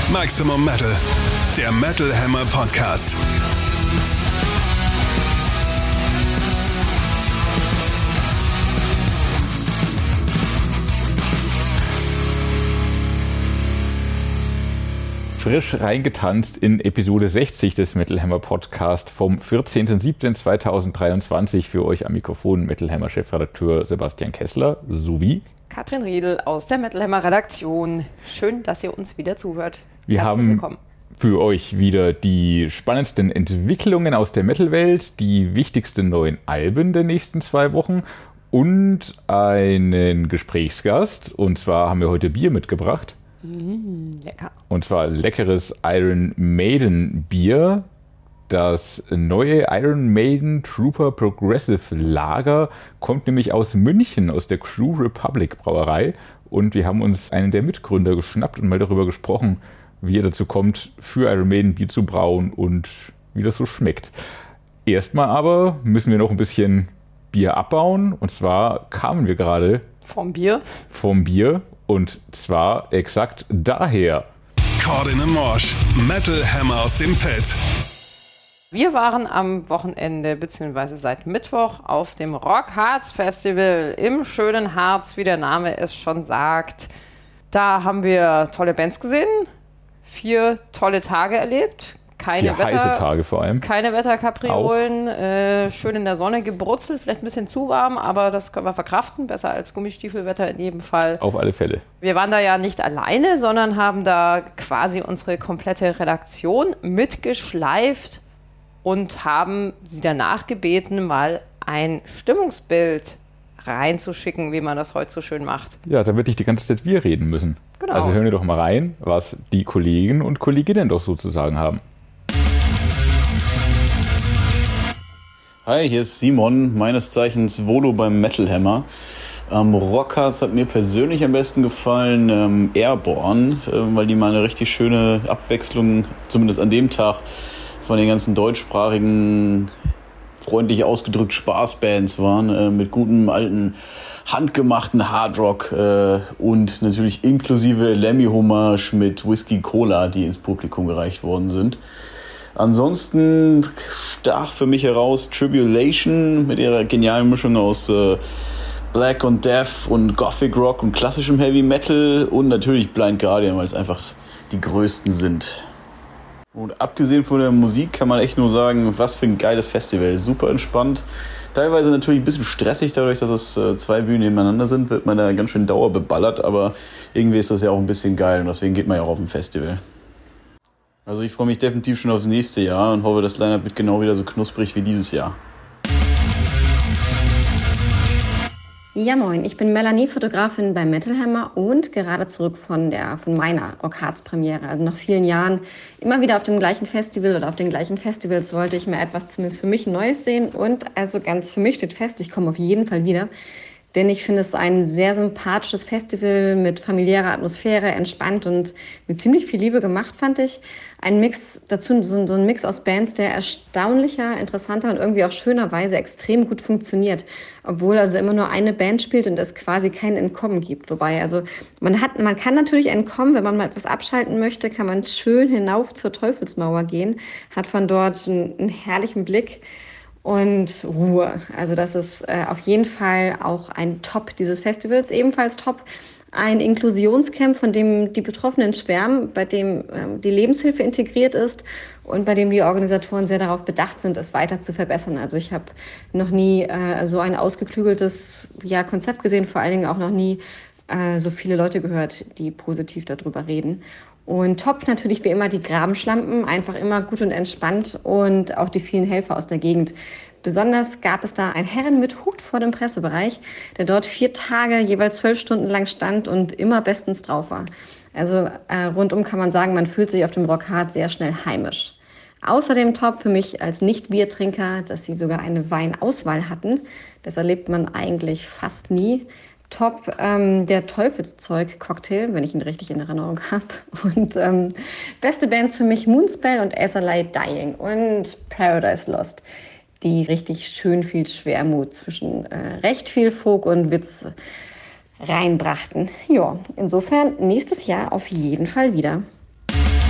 Maximum Metal, der Metal Hammer Podcast. Frisch reingetanzt in Episode 60 des Metal Hammer Podcast vom 14.07.2023 für euch am Mikrofon Metal Hammer Chefredakteur Sebastian Kessler sowie Katrin Riedel aus der Metal Hammer Redaktion. Schön, dass ihr uns wieder zuhört. Wir haben für euch wieder die spannendsten Entwicklungen aus der Metal-Welt, die wichtigsten neuen Alben der nächsten 2 Wochen und einen Gesprächsgast. Und zwar haben wir heute Bier mitgebracht. Lecker. Und zwar leckeres Iron Maiden Bier. Das neue Iron Maiden Trooper Progressive Lager kommt nämlich aus München, aus der Crew Republic Brauerei. Und wir haben uns einen der Mitgründer geschnappt und mal darüber gesprochen, wie er dazu kommt, für Iron Maiden Bier zu brauen und wie das so schmeckt. Erstmal aber müssen wir noch ein bisschen Bier abbauen. Und zwar kamen wir gerade vom Bier. Und zwar exakt daher. Caught in a Mosh. Metal Hammer aus dem Pit. Wir waren am Wochenende bzw. seit Mittwoch auf dem Rock Harz Festival im schönen Harz, wie der Name es schon sagt. Da haben wir tolle Bands gesehen, 4 tolle Tage erlebt. Keine heiße Tage vor allem. Keine Wetterkapriolen, schön in der Sonne gebrutzelt, vielleicht ein bisschen zu warm, aber das können wir verkraften, besser als Gummistiefelwetter in jedem Fall. Auf alle Fälle. Wir waren da ja nicht alleine, sondern haben da quasi unsere komplette Redaktion mitgeschleift und haben sie danach gebeten, mal ein Stimmungsbild reinzuschicken, wie man das heute so schön macht. Ja, da wird nicht die ganze Zeit wir reden müssen. Genau. Also hören wir doch mal rein, was die Kollegen und Kolleginnen doch sozusagen haben. Hi, hier ist Simon, meines Zeichens Volo beim Metal Hammer. Rockharz hat mir persönlich am besten gefallen, Airborne, weil die mal eine richtig schöne Abwechslung, zumindest an dem Tag, von den ganzen deutschsprachigen, freundlich ausgedrückt Spaßbands waren, mit gutem alten, handgemachten Hardrock und natürlich inklusive Lemmy-Hommage mit Whisky Cola, die ins Publikum gereicht worden sind. Ansonsten stach für mich heraus Tribulation mit ihrer genialen Mischung aus Black und Death und Gothic Rock und klassischem Heavy Metal und natürlich Blind Guardian, weil es einfach die größten sind. Und abgesehen von der Musik kann man echt nur sagen, was für ein geiles Festival. Super entspannt. Teilweise natürlich ein bisschen stressig, dadurch, dass es 2 Bühnen nebeneinander sind, wird man da ganz schön dauerbeballert, aber irgendwie ist das ja auch ein bisschen geil und deswegen geht man ja auch auf ein Festival. Also ich freue mich definitiv schon aufs nächste Jahr und hoffe, das Line-Up wird genau wieder so knusprig wie dieses Jahr. Ja moin, ich bin Melanie, Fotografin bei Metal Hammer und gerade zurück von meiner Rock Harz Premiere. Also nach vielen Jahren immer wieder auf dem gleichen Festival oder auf den gleichen Festivals wollte ich mal etwas zumindest für mich Neues sehen und also ganz für mich steht fest, ich komme auf jeden Fall wieder. Denn ich finde es ein sehr sympathisches Festival mit familiärer Atmosphäre, entspannt und mit ziemlich viel Liebe gemacht, fand ich. Ein Mix dazu, so ein Mix aus Bands, der erstaunlicher, interessanter und irgendwie auch schönerweise extrem gut funktioniert. Obwohl also immer nur eine Band spielt und es quasi kein Entkommen gibt. Wobei, also man kann natürlich entkommen, wenn man mal etwas abschalten möchte, kann man schön hinauf zur Teufelsmauer gehen, hat von dort einen herrlichen Blick und Ruhe. Also das ist auf jeden Fall auch ein Top dieses Festivals. Ebenfalls Top ein Inklusionscamp, von dem die Betroffenen schwärmen, bei dem die Lebenshilfe integriert ist und bei dem die Organisatoren sehr darauf bedacht sind, es weiter zu verbessern. Also ich habe noch nie so ein ausgeklügeltes Konzept gesehen, vor allen Dingen auch noch nie so viele Leute gehört, die positiv darüber reden. Und top natürlich wie immer die Grabenschlampen, einfach immer gut und entspannt und auch die vielen Helfer aus der Gegend. Besonders gab es da einen Herren mit Hut vor dem Pressebereich, der dort 4 Tage, jeweils 12 Stunden lang stand und immer bestens drauf war. Also rundum kann man sagen, man fühlt sich auf dem Rock Harz sehr schnell heimisch. Außerdem top für mich als Nicht-Biertrinker, dass sie sogar eine Weinauswahl hatten. Das erlebt man eigentlich fast nie. Top der Teufelszeug-Cocktail, wenn ich ihn richtig in Erinnerung habe. Und beste Bands für mich Moonspell und Azalea Dying und Paradise Lost, die richtig schön viel Schwermut zwischen recht viel Folk und Witz reinbrachten. Ja, insofern nächstes Jahr auf jeden Fall wieder.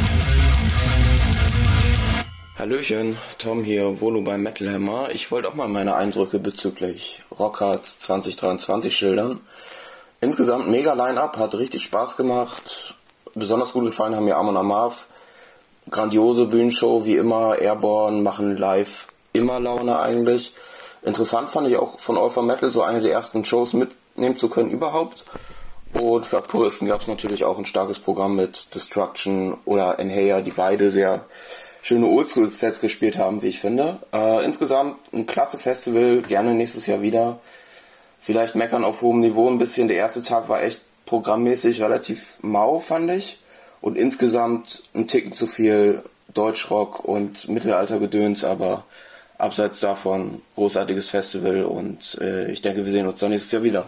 Hallöchen, Tom hier, Volo beim Metal Hammer. Ich wollte auch mal meine Eindrücke bezüglich Rockharz 2023 schildern. Insgesamt mega Line-Up, hat richtig Spaß gemacht. Besonders gut gefallen haben mir Amon Amarth. Grandiose Bühnenshow, wie immer. Airborne machen live immer Laune eigentlich. Interessant fand ich auch von All for Metal so eine der ersten Shows mitnehmen zu können überhaupt. Und für Puristen gab es natürlich auch ein starkes Programm mit Destruction oder Enhayer, die beide sehr schöne Oldschool-Sets gespielt haben, wie ich finde. Insgesamt ein klasse Festival, gerne nächstes Jahr wieder. Vielleicht meckern auf hohem Niveau ein bisschen. Der erste Tag war echt programmmäßig relativ mau, fand ich. Und insgesamt ein Ticken zu viel Deutschrock und Mittelaltergedöns, aber abseits davon großartiges Festival und ich denke, wir sehen uns dann nächstes Jahr wieder.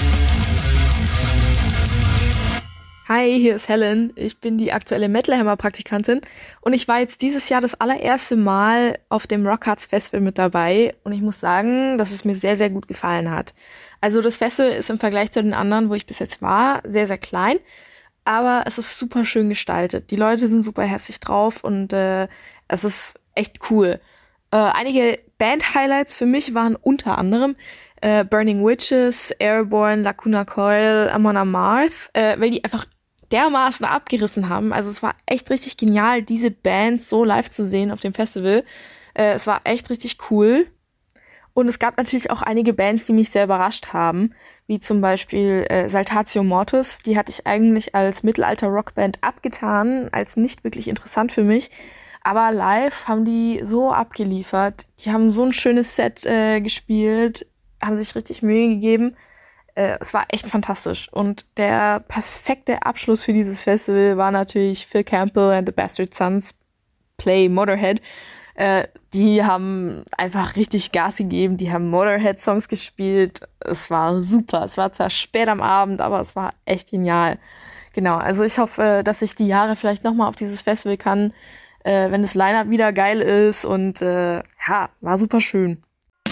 Hi, hier ist Helen. Ich bin die aktuelle Metal Hammer Praktikantin und ich war jetzt dieses Jahr das allererste Mal auf dem Rockharz Festival mit dabei und ich muss sagen, dass es mir sehr, sehr gut gefallen hat. Also das Festival ist im Vergleich zu den anderen, wo ich bis jetzt war, sehr, sehr klein, aber es ist super schön gestaltet. Die Leute sind super herzlich drauf und es ist echt cool. Einige Band-Highlights für mich waren unter anderem Burning Witches, Airborne, Lacuna Coil, Amon Amarth, weil die einfach dermaßen abgerissen haben. Also es war echt richtig genial, diese Bands so live zu sehen auf dem Festival. Es war echt richtig cool. Und es gab natürlich auch einige Bands, die mich sehr überrascht haben, wie zum Beispiel Saltatio Mortis. Die hatte ich eigentlich als Mittelalter-Rockband abgetan, als nicht wirklich interessant für mich. Aber live haben die so abgeliefert. Die haben so ein schönes Set gespielt, haben sich richtig Mühe gegeben. Es war echt fantastisch. Und der perfekte Abschluss für dieses Festival war natürlich Phil Campbell and the Bastard Sons Play Motorhead. Die haben einfach richtig Gas gegeben. Die haben Motorhead-Songs gespielt. Es war super. Es war zwar spät am Abend, aber es war echt genial. Genau, also ich hoffe, dass ich die Jahre vielleicht nochmal auf dieses Festival kann, wenn das Line-Up wieder geil ist. Und ja, war super schön.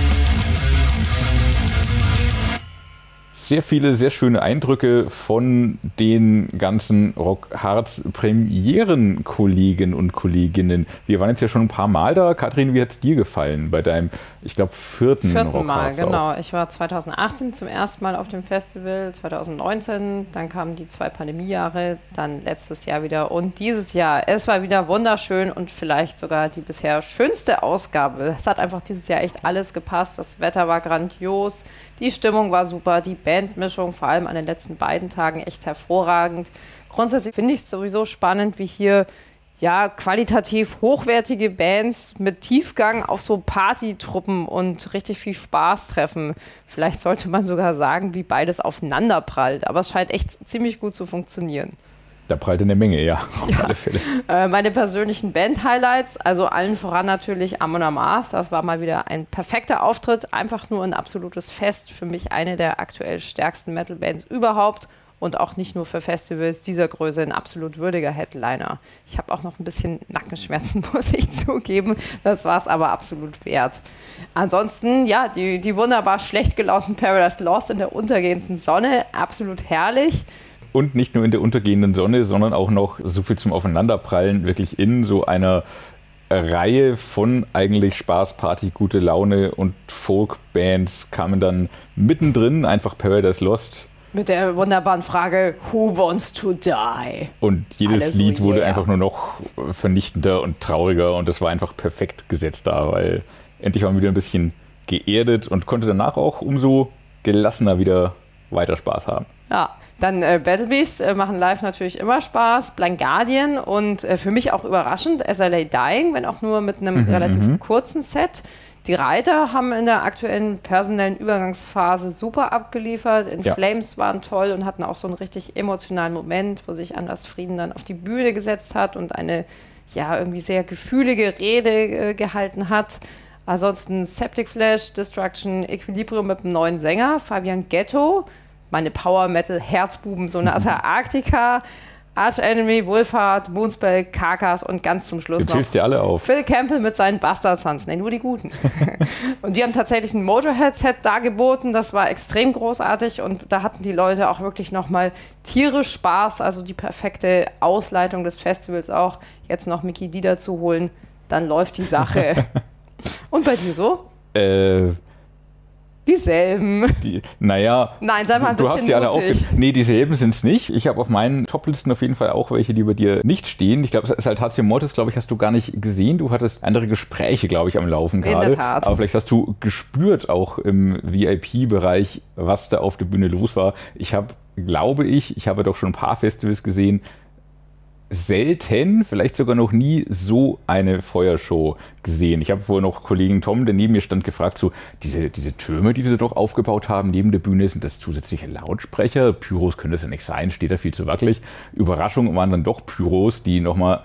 Sehr viele, sehr schöne Eindrücke von den ganzen Rockharz-Premieren-Kollegen und Kolleginnen. Wir waren jetzt ja schon ein paar Mal da. Katrin, wie hat es dir gefallen bei deinem, ich glaube, vierten Mal, genau. Auch? Ich war 2018 zum ersten Mal auf dem Festival, 2019, dann kamen die 2 Pandemiejahre, dann letztes Jahr wieder und dieses Jahr. Es war wieder wunderschön und vielleicht sogar die bisher schönste Ausgabe. Es hat einfach dieses Jahr echt alles gepasst. Das Wetter war grandios, die Stimmung war super, die Bandmischung, vor allem an den letzten beiden Tagen, echt hervorragend. Grundsätzlich finde ich es sowieso spannend, wie hier qualitativ hochwertige Bands mit Tiefgang auf so Partytruppen und richtig viel Spaß treffen. Vielleicht sollte man sogar sagen, wie beides aufeinander prallt. Aber es scheint echt ziemlich gut zu funktionieren. Da prallt eine Menge, ja, auf alle Fälle. Meine persönlichen Band-Highlights, also allen voran natürlich Amon Amarth. Das war mal wieder ein perfekter Auftritt, einfach nur ein absolutes Fest. Für mich eine der aktuell stärksten Metal-Bands überhaupt und auch nicht nur für Festivals dieser Größe ein absolut würdiger Headliner. Ich habe auch noch ein bisschen Nackenschmerzen, muss ich zugeben. Das war es aber absolut wert. Ansonsten, die wunderbar schlecht gelaunten Paradise Lost in der untergehenden Sonne, absolut herrlich. Und nicht nur in der untergehenden Sonne, sondern auch noch so viel zum Aufeinanderprallen, wirklich in so einer Reihe von eigentlich Spaß, Party, gute Laune und Folk-Bands kamen dann mittendrin einfach Paradise Lost. Mit der wunderbaren Frage, Who wants to die? Und jedes Lied so, wurde einfach nur noch vernichtender und trauriger und das war einfach perfekt gesetzt da, weil endlich waren wir wieder ein bisschen geerdet und konnte danach auch umso gelassener wieder weiter Spaß haben. Ja, dann Battle Beast machen live natürlich immer Spaß, Blind Guardian und für mich auch überraschend SLA Dying, wenn auch nur mit einem relativ kurzen Set. Die Reiter haben in der aktuellen personellen Übergangsphase super abgeliefert. In Flames waren toll und hatten auch so einen richtig emotionalen Moment, wo sich Anders Frieden dann auf die Bühne gesetzt hat und eine irgendwie sehr gefühlige Rede gehalten hat. Ansonsten Septic Flash, Destruction, Equilibrium mit einem neuen Sänger, Fabian Ghetto, meine Power-Metal-Herzbuben, so eine Arctica, Arch Enemy, Wolfhard, Moonspell, Karkas und ganz zum Schluss noch dir alle auf. Phil Campbell mit seinen Bastard Sons, nur die Guten. Und die haben tatsächlich ein Motorhead-Set dargeboten, das war extrem großartig und da hatten die Leute auch wirklich nochmal tierisch Spaß, also die perfekte Ausleitung des Festivals auch, jetzt noch Mickey D dazu holen. dann läuft die Sache. Und bei dir so? Dieselben. Nein, sei mal ein bisschen du hast die alle mutig. Nee, dieselben sind es nicht. Ich habe auf meinen Top-Listen auf jeden Fall auch welche, die bei dir nicht stehen. Ich glaube, Saltatio Mortis, glaube ich, hast du gar nicht gesehen. Du hattest andere Gespräche, glaube ich, am Laufen gerade. In der Tat. Aber vielleicht hast du gespürt, auch im VIP-Bereich, was da auf der Bühne los war. Ich habe doch schon ein paar Festivals gesehen, selten, vielleicht sogar noch nie so eine Feuershow gesehen. Ich habe vorhin noch Kollegen Tom, der neben mir stand, gefragt, so diese Türme, die sie doch aufgebaut haben neben der Bühne, sind das zusätzliche Lautsprecher? Pyros können das ja nicht sein, steht da viel zu wackelig. Überraschung waren dann doch Pyros, die nochmal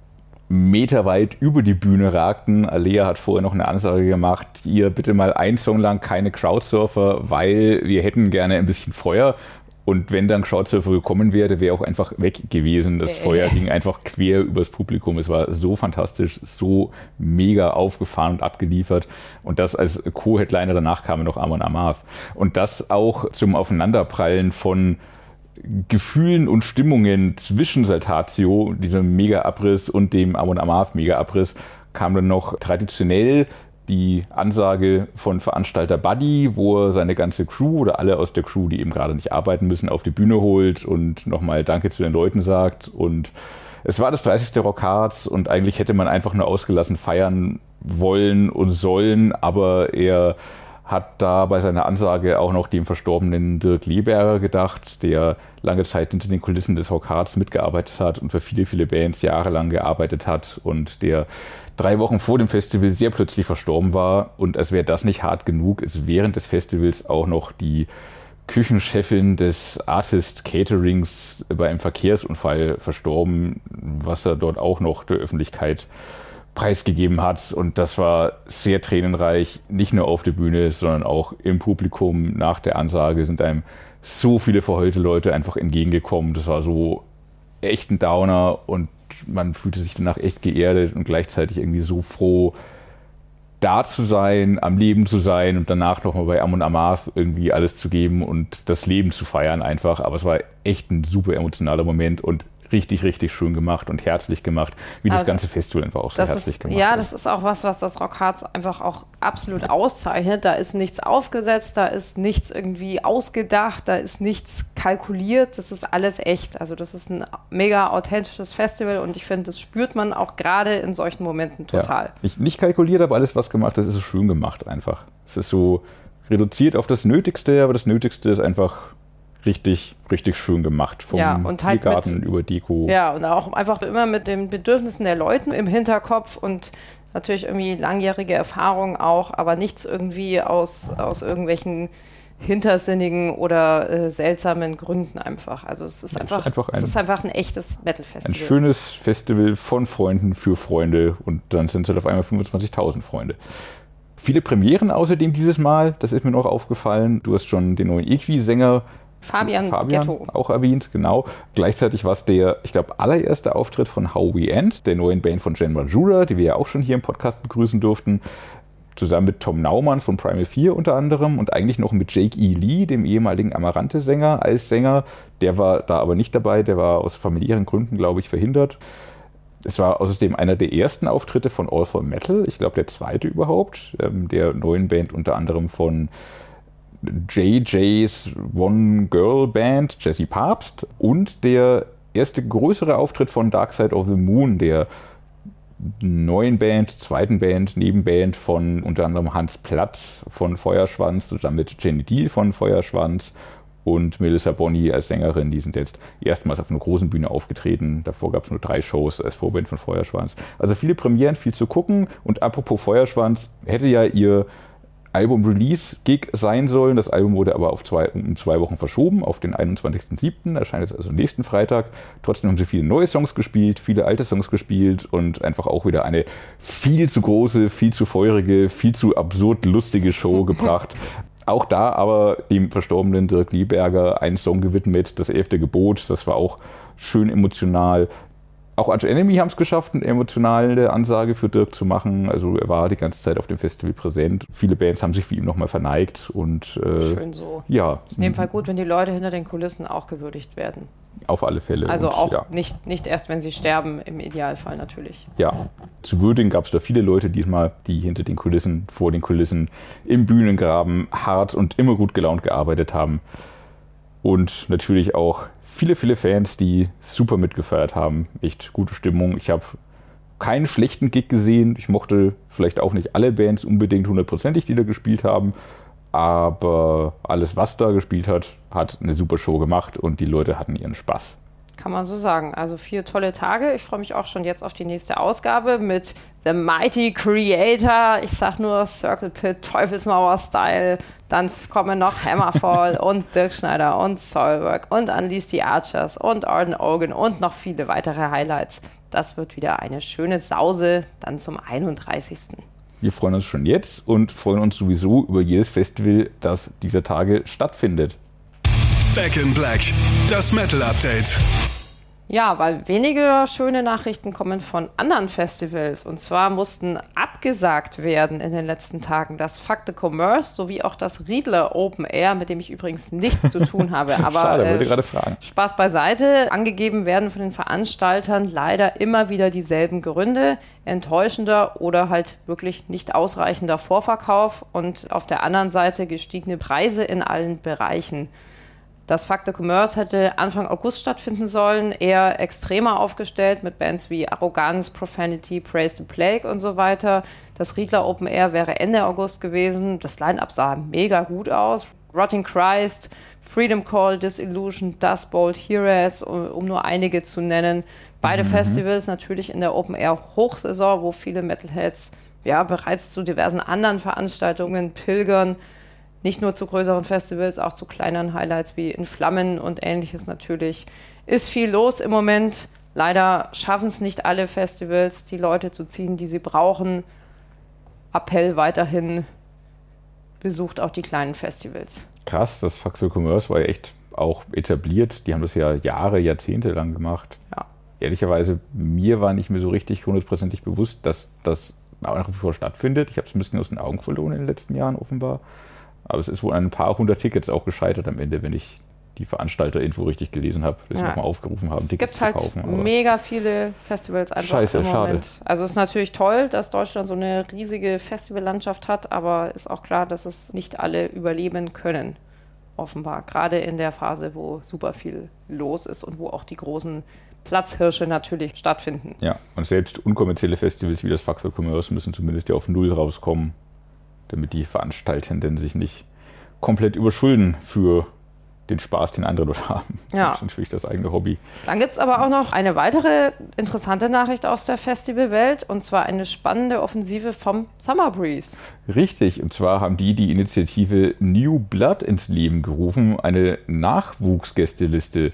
meterweit über die Bühne ragten. Alea hat vorher noch eine Ansage gemacht, ihr bitte mal einen Song lang keine Crowdsurfer, weil wir hätten gerne ein bisschen Feuer. Und wenn dann Crowdsurfer gekommen wäre, wäre auch einfach weg gewesen. Das Feuer ging einfach quer übers Publikum. Es war so fantastisch, so mega aufgefahren und abgeliefert. Und das als Co-Headliner, danach kam noch Amon Amarth. Und das auch zum Aufeinanderprallen von Gefühlen und Stimmungen zwischen Saltatio, diesem Mega-Abriss, und dem Amon Amarth Mega-Abriss, kam dann noch traditionell die Ansage von Veranstalter Buddy, wo er seine ganze Crew oder alle aus der Crew, die eben gerade nicht arbeiten müssen, auf die Bühne holt und nochmal Danke zu den Leuten sagt. Und es war das 30. Rockharz und eigentlich hätte man einfach nur ausgelassen feiern wollen und sollen, aber er hat da bei seiner Ansage auch noch dem verstorbenen Dirk Leberger gedacht, der lange Zeit hinter den Kulissen des Rockharz mitgearbeitet hat und für viele, viele Bands jahrelang gearbeitet hat und der 3 Wochen vor dem Festival sehr plötzlich verstorben war. Und als wäre das nicht hart genug, ist während des Festivals auch noch die Küchenchefin des Artist Caterings bei einem Verkehrsunfall verstorben, was er dort auch noch der Öffentlichkeit preisgegeben hat. Und das war sehr tränenreich, nicht nur auf der Bühne, sondern auch im Publikum. Nach der Ansage sind einem so viele verheulte Leute einfach entgegengekommen. Das war so echt ein Downer und man fühlte sich danach echt geerdet und gleichzeitig irgendwie so froh, da zu sein, am Leben zu sein und danach nochmal bei Amon Amarth irgendwie alles zu geben und das Leben zu feiern einfach. Aber es war echt ein super emotionaler Moment und richtig, richtig schön gemacht und herzlich gemacht, wie das ganze Festival einfach auch so herzlich gemacht ist. Ja, das ist auch was das Rockharz einfach auch absolut auszeichnet. Da ist nichts aufgesetzt, da ist nichts irgendwie ausgedacht, da ist nichts kalkuliert, das ist alles echt. Also das ist ein mega authentisches Festival und ich finde, das spürt man auch gerade in solchen Momenten total. Ja, nicht kalkuliert, aber alles, was gemacht ist, ist so schön gemacht einfach. Es ist so reduziert auf das Nötigste, aber das Nötigste ist einfach richtig, richtig schön gemacht. Vom Biergarten über Deko. Ja, und auch einfach immer mit den Bedürfnissen der Leute im Hinterkopf und natürlich irgendwie langjährige Erfahrung auch, aber nichts irgendwie aus irgendwelchen hintersinnigen oder seltsamen Gründen einfach. Also es ist einfach ein echtes Metal-Festival. Ein schönes Festival von Freunden für Freunde und dann sind es halt auf einmal 25.000 Freunde. Viele Premieren außerdem dieses Mal, das ist mir noch aufgefallen. Du hast schon den neuen Equi-Sänger Fabian Ghetto auch erwähnt, genau. Gleichzeitig war es der, ich glaube, allererste Auftritt von How We End, der neuen Band von Jen Majura, die wir ja auch schon hier im Podcast begrüßen durften, zusammen mit Tom Naumann von Primal 4 unter anderem und eigentlich noch mit Jake E. Lee, dem ehemaligen Amaranthe-Sänger, als Sänger. Der war da aber nicht dabei, der war aus familiären Gründen, glaube ich, verhindert. Es war außerdem einer der ersten Auftritte von All for Metal, ich glaube der zweite überhaupt, der neuen Band unter anderem von JJ's One-Girl-Band, Jesse Papst, und der erste größere Auftritt von Dark Side of the Moon, der neuen Band, zweiten Band, Nebenband von unter anderem Hans Platz von Feuerschwanz, zusammen mit Jenny Deal von Feuerschwanz und Melissa Bonney als Sängerin. Die sind jetzt erstmals auf einer großen Bühne aufgetreten. Davor gab es nur 3 Shows als Vorband von Feuerschwanz. Also viele Premieren, viel zu gucken. Und apropos Feuerschwanz, hätte ja ihr Album-Release-Gig sein sollen. Das Album wurde aber um 2 Wochen verschoben, auf den 21.07. Erscheint jetzt also nächsten Freitag. Trotzdem haben sie viele neue Songs gespielt, viele alte Songs gespielt und einfach auch wieder eine viel zu große, viel zu feurige, viel zu absurd lustige Show gebracht. Auch da aber dem verstorbenen Dirk Leberger einen Song gewidmet, das 11. Gebot. Das war auch schön emotional. Auch Arch Enemy haben es geschafft, eine emotionale Ansage für Dirk zu machen. Also er war die ganze Zeit auf dem Festival präsent. Viele Bands haben sich für ihn nochmal verneigt. Und, schön so. Ja. Ist in dem Fall gut, wenn die Leute hinter den Kulissen auch gewürdigt werden. Auf alle Fälle. Also und, auch nicht erst, wenn sie sterben, im Idealfall natürlich. Ja, zu würdigen gab es da viele Leute diesmal, die hinter den Kulissen, vor den Kulissen, im Bühnengraben hart und immer gut gelaunt gearbeitet haben. Und natürlich auch viele Fans, die super mitgefeiert haben. Echt gute Stimmung. Ich habe keinen schlechten Gig gesehen. Ich mochte vielleicht auch nicht alle Bands unbedingt 100%, die da gespielt haben. Aber alles, was da gespielt hat, hat eine super Show gemacht und die Leute hatten ihren Spaß. Kann man so sagen. Also 4 tolle Tage. Ich freue mich auch schon jetzt auf die nächste Ausgabe mit The Mighty Creator. Ich sag nur Circle Pit, Teufelsmauer-Style. Dann kommen noch Hammerfall und Dirk Schneider und Soilwork und Unleash the Archers und Arden Ogan und noch viele weitere Highlights. Das wird wieder eine schöne Sause dann zum 31. Wir freuen uns schon jetzt und freuen uns sowieso über jedes Festival, das dieser Tage stattfindet. Back in Black, das Metal Update. Ja, weil wenige schöne Nachrichten kommen von anderen Festivals. Und zwar mussten abgesagt werden in den letzten Tagen das Fuck the Commerce sowie auch das Riedler Open Air, mit dem ich übrigens nichts zu tun habe. Aber schade, wollte gerade fragen. Spaß beiseite. Angegeben werden von den Veranstaltern leider immer wieder dieselben Gründe. Enttäuschender oder halt wirklich nicht ausreichender Vorverkauf und auf der anderen Seite gestiegene Preise in allen Bereichen. Das Fuck the Commerce hätte Anfang August stattfinden sollen, eher extremer aufgestellt mit Bands wie Arroganz, Profanity, Praise the Plague und so weiter. Das Riedler Open Air wäre Ende August gewesen. Das Line-Up sah mega gut aus. Rotting Christ, Freedom Call, Disillusion, Dust Bolt, Heroes, um nur einige zu nennen. Beide Festivals natürlich in der Open Air Hochsaison, wo viele Metalheads ja bereits zu diversen anderen Veranstaltungen pilgern. Nicht nur zu größeren Festivals, auch zu kleineren Highlights wie in Flammen und Ähnliches natürlich. Ist viel los im Moment. Leider schaffen es nicht alle Festivals, die Leute zu ziehen, die sie brauchen. Appell weiterhin, besucht auch die kleinen Festivals. Krass, das Fuck the Commerce war ja echt auch etabliert. Die haben das ja Jahrzehnte lang gemacht. Ja. Ehrlicherweise, mir war nicht mehr so richtig 100%ig bewusst, dass das nach wie vor stattfindet. Ich habe es ein bisschen aus den Augen verloren in den letzten Jahren offenbar. Aber es ist wohl an ein paar hundert Tickets auch gescheitert am Ende, wenn ich die Veranstalterinfo richtig gelesen habe, dass sie nochmal aufgerufen haben, Tickets zu kaufen. Es gibt halt mega viele Festivals einfach im Moment. Schade. Also es ist natürlich toll, dass Deutschland so eine riesige Festivallandschaft hat, aber ist auch klar, dass es nicht alle überleben können, offenbar. Gerade in der Phase, wo super viel los ist und wo auch die großen Platzhirsche natürlich stattfinden. Ja, und selbst unkommerzielle Festivals wie das Fuck the Commerce müssen zumindest ja auf Null rauskommen, damit die Veranstaltenden sich nicht komplett überschulden für den Spaß, den andere dort haben. Ja. Das ist natürlich das eigene Hobby. Dann gibt es aber auch noch eine weitere interessante Nachricht aus der Festivalwelt, und zwar eine spannende Offensive vom Summer Breeze. Richtig, und zwar haben die Initiative New Blood ins Leben gerufen, eine Nachwuchsgästeliste.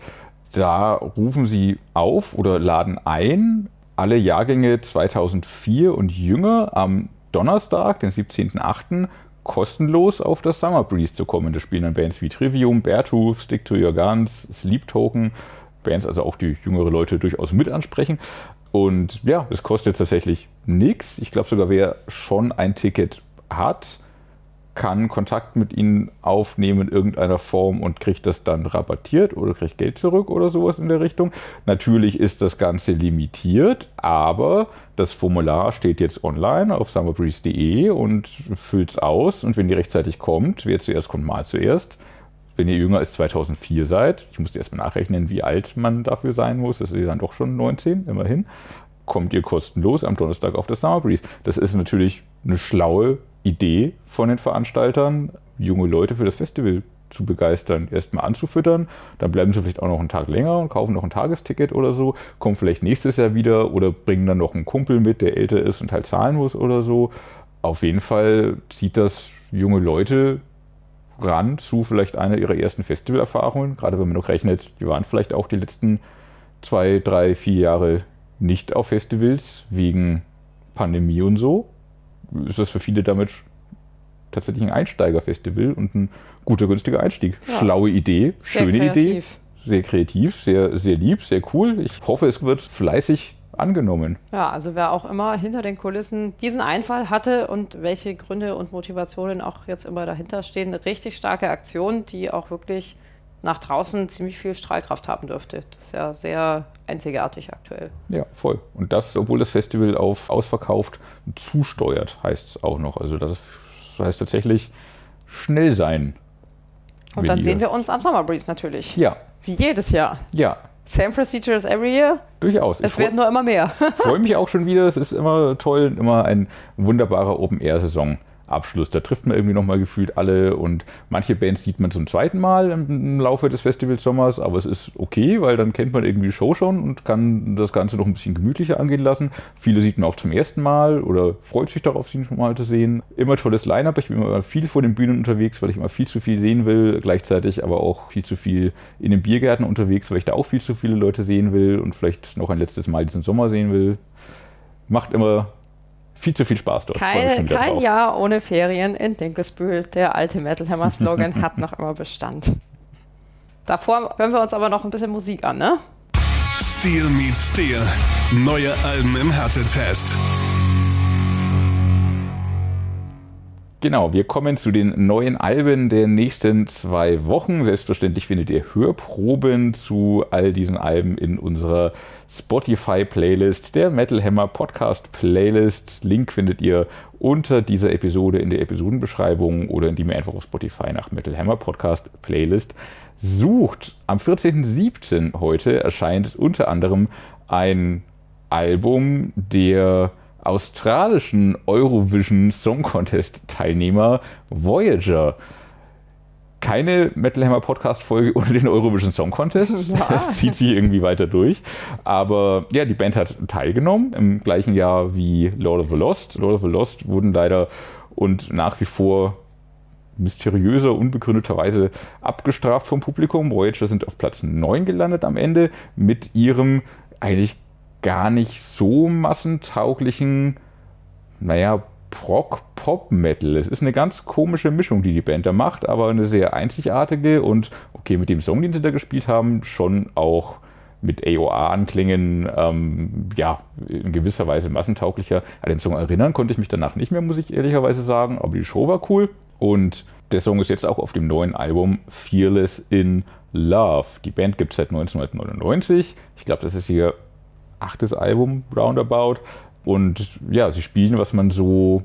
Da rufen sie auf oder laden ein, alle Jahrgänge 2004 und jünger am Donnerstag, den 17.08., kostenlos auf das Summer Breeze zu kommen. Da spielen dann Bands wie Trivium, Beartooth, Stick to Your Guns, Sleep Token. Bands also auch, die jüngere Leute durchaus mit ansprechen. Und ja, es kostet tatsächlich nichts. Ich glaube sogar, wer schon ein Ticket hat, kann Kontakt mit ihnen aufnehmen in irgendeiner Form und kriegt das dann rabattiert oder kriegt Geld zurück oder sowas in der Richtung. Natürlich ist das Ganze limitiert, aber das Formular steht jetzt online auf summerbreeze.de und füllt es aus. Und wenn ihr rechtzeitig kommt, wer zuerst kommt, mal zuerst. Wenn ihr jünger als 2004 seid, ich musste erst mal nachrechnen, wie alt man dafür sein muss, das ist ihr dann doch schon 19, immerhin, kommt ihr kostenlos am Donnerstag auf das Summer Breeze. Das ist natürlich eine schlaue Idee von den Veranstaltern, junge Leute für das Festival zu begeistern, erstmal anzufüttern, dann bleiben sie vielleicht auch noch einen Tag länger und kaufen noch ein Tagesticket oder so, kommen vielleicht nächstes Jahr wieder oder bringen dann noch einen Kumpel mit, der älter ist und halt zahlen muss oder so. Auf jeden Fall zieht das junge Leute ran zu vielleicht einer ihrer ersten Festivalerfahrungen, gerade wenn man noch rechnet, die waren vielleicht auch die letzten 2, 3, 4 Jahre nicht auf Festivals wegen Pandemie und so. Ist das für viele damit tatsächlich ein Einsteigerfestival und ein guter, günstiger Einstieg. Ja. Schlaue Idee, schöne Idee, sehr kreativ, sehr, sehr lieb, sehr cool. Ich hoffe, es wird fleißig angenommen. Ja, also wer auch immer hinter den Kulissen diesen Einfall hatte und welche Gründe und Motivationen auch jetzt immer dahinter stehen, eine richtig starke Aktion, die auch wirklich nach draußen ziemlich viel Strahlkraft haben dürfte. Das ist ja sehr einzigartig aktuell. Ja, voll. Und das, obwohl das Festival auf ausverkauft zusteuert, heißt es auch noch. Also das heißt tatsächlich schnell sein. Und dann sehen wir uns am Summer Breeze natürlich. Ja. Wie jedes Jahr. Ja. Same procedures every year. Durchaus. Es werden nur immer mehr. Ich freue mich auch schon wieder. Es ist immer toll, immer ein wunderbarer Open-Air-Saison-Abschluss. Da trifft man irgendwie nochmal gefühlt alle und manche Bands sieht man zum zweiten Mal im Laufe des Festivalsommers, aber es ist okay, weil dann kennt man irgendwie die Show schon und kann das Ganze noch ein bisschen gemütlicher angehen lassen. Viele sieht man auch zum ersten Mal oder freut sich darauf, sie schon mal zu sehen. Immer tolles Line-Up. Ich bin immer viel vor den Bühnen unterwegs, weil ich immer viel zu viel sehen will, gleichzeitig aber auch viel zu viel in den Biergärten unterwegs, weil ich da auch viel zu viele Leute sehen will und vielleicht noch ein letztes Mal diesen Sommer sehen will. Macht immer viel zu viel Spaß dort. Kein Jahr ohne Ferien in Dinkelsbühl. Der alte Metal Hammer Slogan hat noch immer Bestand. Davor hören wir uns aber noch ein bisschen Musik an, ne? Steel meets Steel. Neue Alben im Härtetest. Genau, wir kommen zu den neuen Alben der nächsten 2 Wochen. Selbstverständlich findet ihr Hörproben zu all diesen Alben in unserer Spotify-Playlist, der Metal Hammer Podcast-Playlist. Link findet ihr unter dieser Episode in der Episodenbeschreibung oder indem ihr einfach auf Spotify nach Metal Hammer Podcast-Playlist sucht. Am 14.07. heute erscheint unter anderem ein Album der australischen Eurovision Song Contest Teilnehmer Voyager. Keine Metal Hammer Podcast Folge ohne den Eurovision Song Contest. Ja. Das zieht sich irgendwie weiter durch. Aber ja, die Band hat teilgenommen im gleichen Jahr wie Lord of the Lost. Lord of the Lost wurden leider und nach wie vor mysteriöser, unbegründeterweise abgestraft vom Publikum. Voyager sind auf Platz 9 gelandet am Ende mit ihrem eigentlich gar nicht so massentauglichen, Prog-Pop-Metal. Es ist eine ganz komische Mischung, die Band da macht, aber eine sehr einzigartige und, okay, mit dem Song, den sie da gespielt haben, schon auch mit AOR-Anklängen, in gewisser Weise massentauglicher. An den Song erinnern konnte ich mich danach nicht mehr, muss ich ehrlicherweise sagen, aber die Show war cool und der Song ist jetzt auch auf dem neuen Album Fearless in Love. Die Band gibt es seit 1999. Ich glaube, das ist ihr 8. Album, roundabout. Und ja, sie spielen, was man so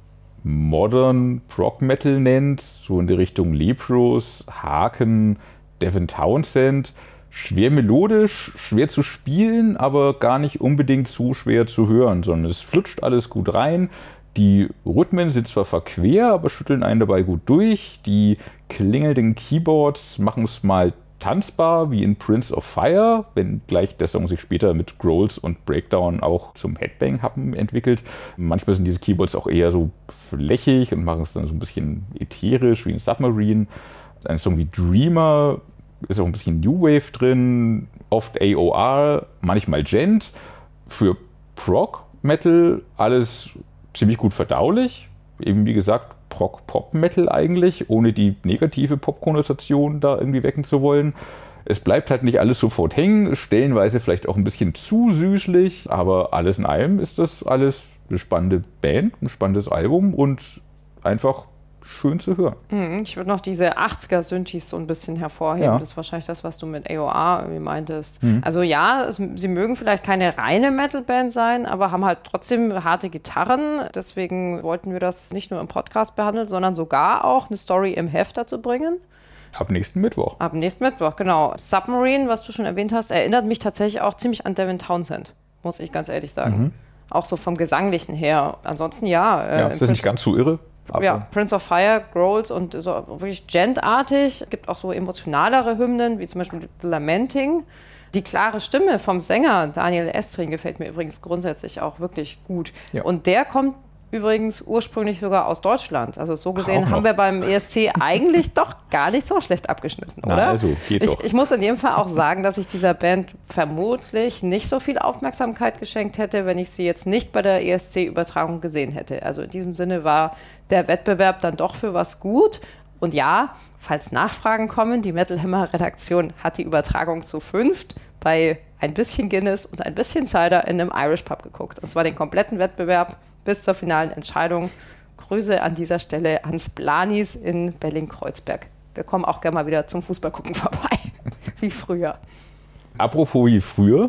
Modern Prog Metal nennt, so in die Richtung Leprous, Haken, Devin Townsend. Schwer melodisch, schwer zu spielen, aber gar nicht unbedingt zu schwer zu hören, sondern es flutscht alles gut rein. Die Rhythmen sind zwar verquer, aber schütteln einen dabei gut durch. Die klingelnden Keyboards machen es mal tanzbar, wie in Prince of Fire, wenn gleich der Song sich später mit Growls und Breakdown auch zum Headbang-Happen entwickelt. Manchmal sind diese Keyboards auch eher so flächig und machen es dann so ein bisschen ätherisch, wie ein Submarine. Ein Song wie Dreamer ist auch ein bisschen New Wave drin, oft AOR, manchmal Gent. Für Prog-Metal alles ziemlich gut verdaulich. Eben wie gesagt, Prog-Pop-Metal eigentlich, ohne die negative Pop-Konnotation da irgendwie wecken zu wollen. Es bleibt halt nicht alles sofort hängen, stellenweise vielleicht auch ein bisschen zu süßlich, aber alles in allem ist das alles eine spannende Band, ein spannendes Album und einfach schön zu hören. Ich würde noch diese 80er-Synthes so ein bisschen hervorheben. Ja. Das ist wahrscheinlich das, was du mit AOR irgendwie meintest. Also ja, sie mögen vielleicht keine reine Metal-Band sein, aber haben halt trotzdem harte Gitarren. Deswegen wollten wir das nicht nur im Podcast behandeln, sondern sogar auch eine Story im Heft dazu bringen. Ab nächsten Mittwoch. Ab nächsten Mittwoch, genau. Submarine, was du schon erwähnt hast, erinnert mich tatsächlich auch ziemlich an Devin Townsend, muss ich ganz ehrlich sagen. Auch so vom Gesanglichen her. Ansonsten ja. Ist das nicht ganz so irre? Aber ja, Prince of Fire, Growls und so wirklich gentartig. Es gibt auch so emotionalere Hymnen, wie zum Beispiel Lamenting. Die klare Stimme vom Sänger Daniel Estrin gefällt mir übrigens grundsätzlich auch wirklich gut. Ja. Und der kommt übrigens ursprünglich sogar aus Deutschland. Also so gesehen haben wir beim ESC eigentlich doch gar nicht so schlecht abgeschnitten, oder? Also, geht doch. Ich muss in jedem Fall auch sagen, dass ich dieser Band vermutlich nicht so viel Aufmerksamkeit geschenkt hätte, wenn ich sie jetzt nicht bei der ESC-Übertragung gesehen hätte. Also in diesem Sinne war der Wettbewerb dann doch für was gut. Und ja, falls Nachfragen kommen, die Metal Hammer Redaktion hat die Übertragung zu 5 bei ein bisschen Guinness und ein bisschen Cider in einem Irish Pub geguckt. Und zwar den kompletten Wettbewerb bis zur finalen Entscheidung. Grüße an dieser Stelle ans Blanis in Berlin-Kreuzberg. Wir kommen auch gerne mal wieder zum Fußballgucken vorbei, wie früher. Apropos wie früher.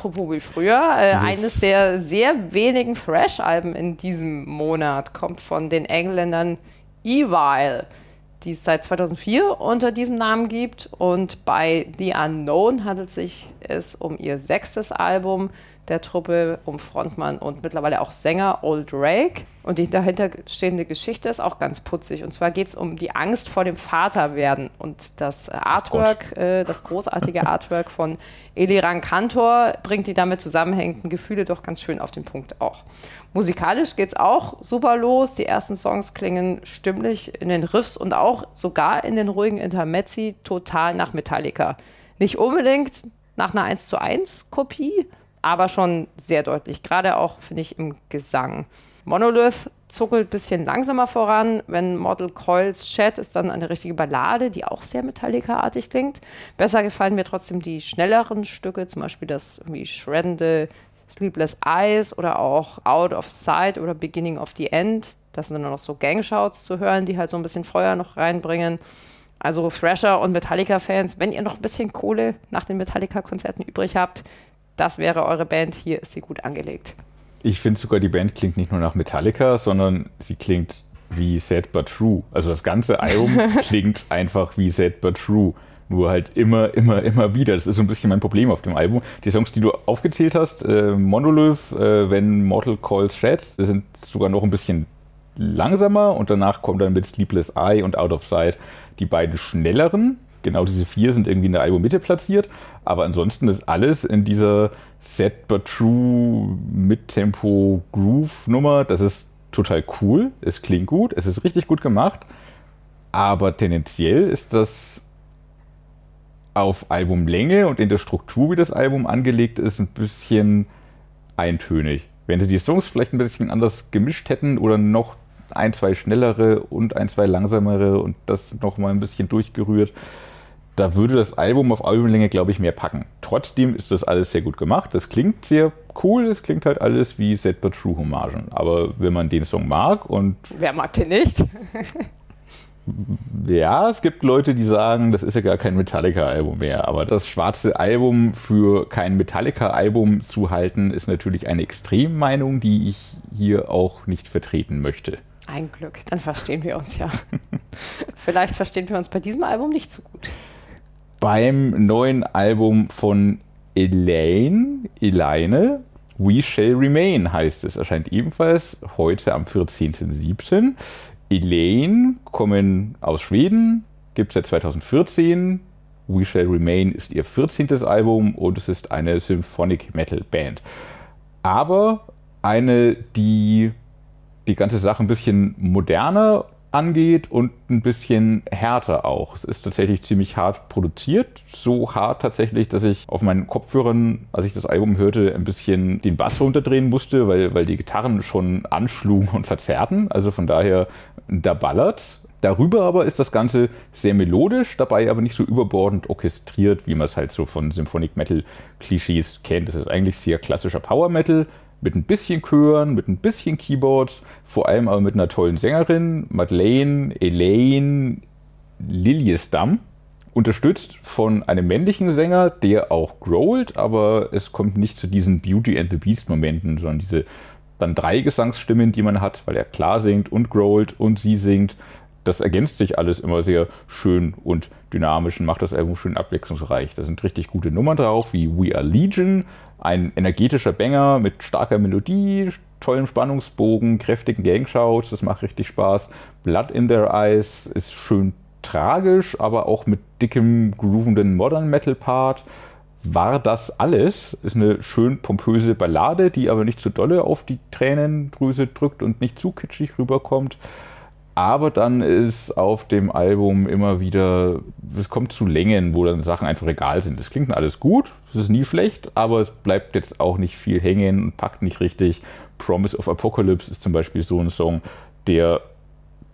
Eines der sehr wenigen Thrash-Alben in diesem Monat kommt von den Engländern Evil, die es seit 2004 unter diesem Namen gibt. Und bei The Unknown handelt es sich um ihr 6. Album der Truppe, um Frontmann und mittlerweile auch Sänger Old Rake. Und die dahinterstehende Geschichte ist auch ganz putzig. Und zwar geht es um die Angst vor dem Vaterwerden. Und das Artwork, das großartige Artwork von Eliran Kantor bringt die damit zusammenhängenden Gefühle doch ganz schön auf den Punkt auch. Musikalisch geht es auch super los. Die ersten Songs klingen stimmlich in den Riffs und auch sogar in den ruhigen Intermezzi total nach Metallica. Nicht unbedingt nach einer 1:1 Kopie, aber schon sehr deutlich, gerade auch, finde ich, im Gesang. Monolith zuckelt ein bisschen langsamer voran. Wenn Mortal Coils Chat ist dann eine richtige Ballade, die auch sehr Metallica-artig klingt. Besser gefallen mir trotzdem die schnelleren Stücke, zum Beispiel das irgendwie schreddende Sleepless Eyes oder auch Out of Sight oder Beginning of the End. Das sind dann noch so Gangshouts zu hören, die halt so ein bisschen Feuer noch reinbringen. Also Thrasher und Metallica-Fans, wenn ihr noch ein bisschen Kohle nach den Metallica-Konzerten übrig habt, das wäre eure Band. Hier ist sie gut angelegt. Ich finde sogar, die Band klingt nicht nur nach Metallica, sondern sie klingt wie Sad But True. Also das ganze Album klingt einfach wie Sad But True. Nur halt immer wieder. Das ist so ein bisschen mein Problem auf dem Album. Die Songs, die du aufgezählt hast, Monolith, When Mortal Coils Chat, sind sogar noch ein bisschen langsamer und danach kommt dann mit Sleepless Eye und Out of Sight die beiden schnelleren. Genau diese 4 sind irgendwie in der Albummitte platziert, aber ansonsten ist alles in dieser Sad But True Mid-Tempo-Groove-Nummer. Das ist total cool, es klingt gut, es ist richtig gut gemacht, aber tendenziell ist das auf Albumlänge und in der Struktur, wie das Album angelegt ist, ein bisschen eintönig. Wenn sie die Songs vielleicht ein bisschen anders gemischt hätten oder noch 1, 2 schnellere und 1, 2 langsamere und das nochmal ein bisschen durchgerührt, da würde das Album auf Albumlänge, glaube ich, mehr packen. Trotzdem ist das alles sehr gut gemacht. Das klingt sehr cool. Es klingt halt alles wie Sad But True Hommagen. Aber wenn man den Song mag und... Wer mag den nicht? Ja, es gibt Leute, die sagen, das ist ja gar kein Metallica-Album mehr. Aber das schwarze Album für kein Metallica-Album zu halten, ist natürlich eine Extremmeinung, die ich hier auch nicht vertreten möchte. Ein Glück, dann verstehen wir uns ja. Vielleicht verstehen wir uns bei diesem Album nicht so gut. Beim neuen Album von Elaine, We Shall Remain heißt es, erscheint ebenfalls heute am 14.07. Elaine kommen aus Schweden, gibt es seit 2014. We Shall Remain ist ihr 14. Album und es ist eine Symphonic Metal Band. Aber eine, die ganze Sache ein bisschen moderner angeht und ein bisschen härter auch. Es ist tatsächlich ziemlich hart produziert. So hart tatsächlich, dass ich auf meinen Kopfhörern, als ich das Album hörte, ein bisschen den Bass runterdrehen musste, weil die Gitarren schon anschlugen und verzerrten. Also von daher, da ballert's. Darüber aber ist das Ganze sehr melodisch, dabei aber nicht so überbordend orchestriert, wie man es halt so von Symphonic Metal Klischees kennt. Es ist eigentlich sehr klassischer Power Metal, mit ein bisschen Chören, mit ein bisschen Keyboards, vor allem aber mit einer tollen Sängerin, Madeleine Elaine Liljesdam, unterstützt von einem männlichen Sänger, der auch growlt, aber es kommt nicht zu diesen Beauty and the Beast Momenten, sondern diese dann 3 Gesangsstimmen, die man hat, weil er klar singt und growlt und sie singt. Das ergänzt sich alles immer sehr schön und dynamisch und macht das Album schön abwechslungsreich. Da sind richtig gute Nummern drauf, wie We Are Legion, ein energetischer Banger mit starker Melodie, tollem Spannungsbogen, kräftigen Gangshouts, das macht richtig Spaß. Blood in Their Eyes ist schön tragisch, aber auch mit dickem, groovenden Modern Metal Part. War das alles? Ist eine schön pompöse Ballade, die aber nicht zu dolle auf die Tränendrüse drückt und nicht zu kitschig rüberkommt. Aber dann ist auf dem Album immer wieder, es kommt zu Längen, wo dann Sachen einfach egal sind. Es klingt alles gut, es ist nie schlecht, aber es bleibt jetzt auch nicht viel hängen und packt nicht richtig. Promise of Apocalypse ist zum Beispiel so ein Song, der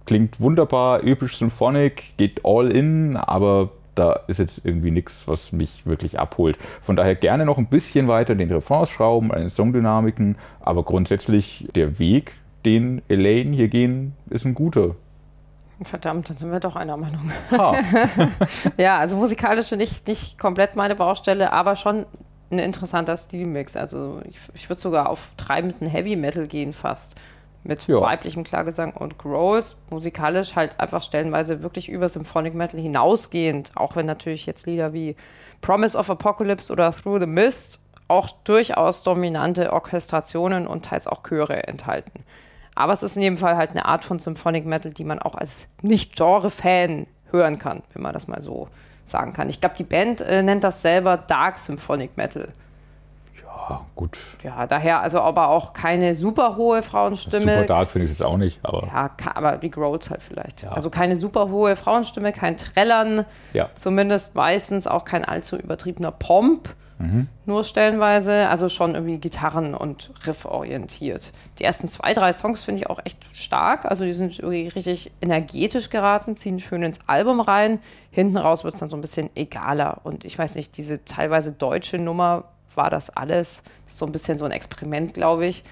klingt wunderbar, episch symphonic, geht all in, aber da ist jetzt irgendwie nichts, was mich wirklich abholt. Von daher gerne noch ein bisschen weiter den Refrains schrauben, an den Songdynamiken, aber grundsätzlich der Weg, den Elaine hier gehen, ist ein guter. Verdammt, dann sind wir doch einer Meinung. Ha. Ja, also musikalisch nicht komplett meine Baustelle, aber schon ein interessanter Stilmix. Also ich würde sogar auf treibenden Heavy Metal gehen fast. Mit weiblichem Klagesang und Growls. Musikalisch halt einfach stellenweise wirklich über Symphonic Metal hinausgehend. Auch wenn natürlich jetzt Lieder wie Promise of Apocalypse oder Through the Mist auch durchaus dominante Orchestrationen und teils auch Chöre enthalten. Aber es ist in jedem Fall halt eine Art von Symphonic Metal, die man auch als Nicht-Genre-Fan hören kann, wenn man das mal so sagen kann. Ich glaube, die Band nennt das selber Dark Symphonic Metal. Ja, gut. Ja, daher also aber auch keine super hohe Frauenstimme. Super dark finde ich es jetzt auch nicht. Aber ja, aber die Growls halt vielleicht. Ja. Also keine super hohe Frauenstimme, kein Trällern. Ja. Zumindest meistens auch kein allzu übertriebener Pomp. Nur stellenweise, also schon irgendwie Gitarren- und Riff-orientiert. Die ersten 2, 3 Songs finde ich auch echt stark, also die sind irgendwie richtig energetisch geraten, ziehen schön ins Album rein. Hinten raus wird es dann so ein bisschen egaler und ich weiß nicht, diese teilweise deutsche Nummer war das alles. Das ist so ein bisschen so ein Experiment, glaube ich.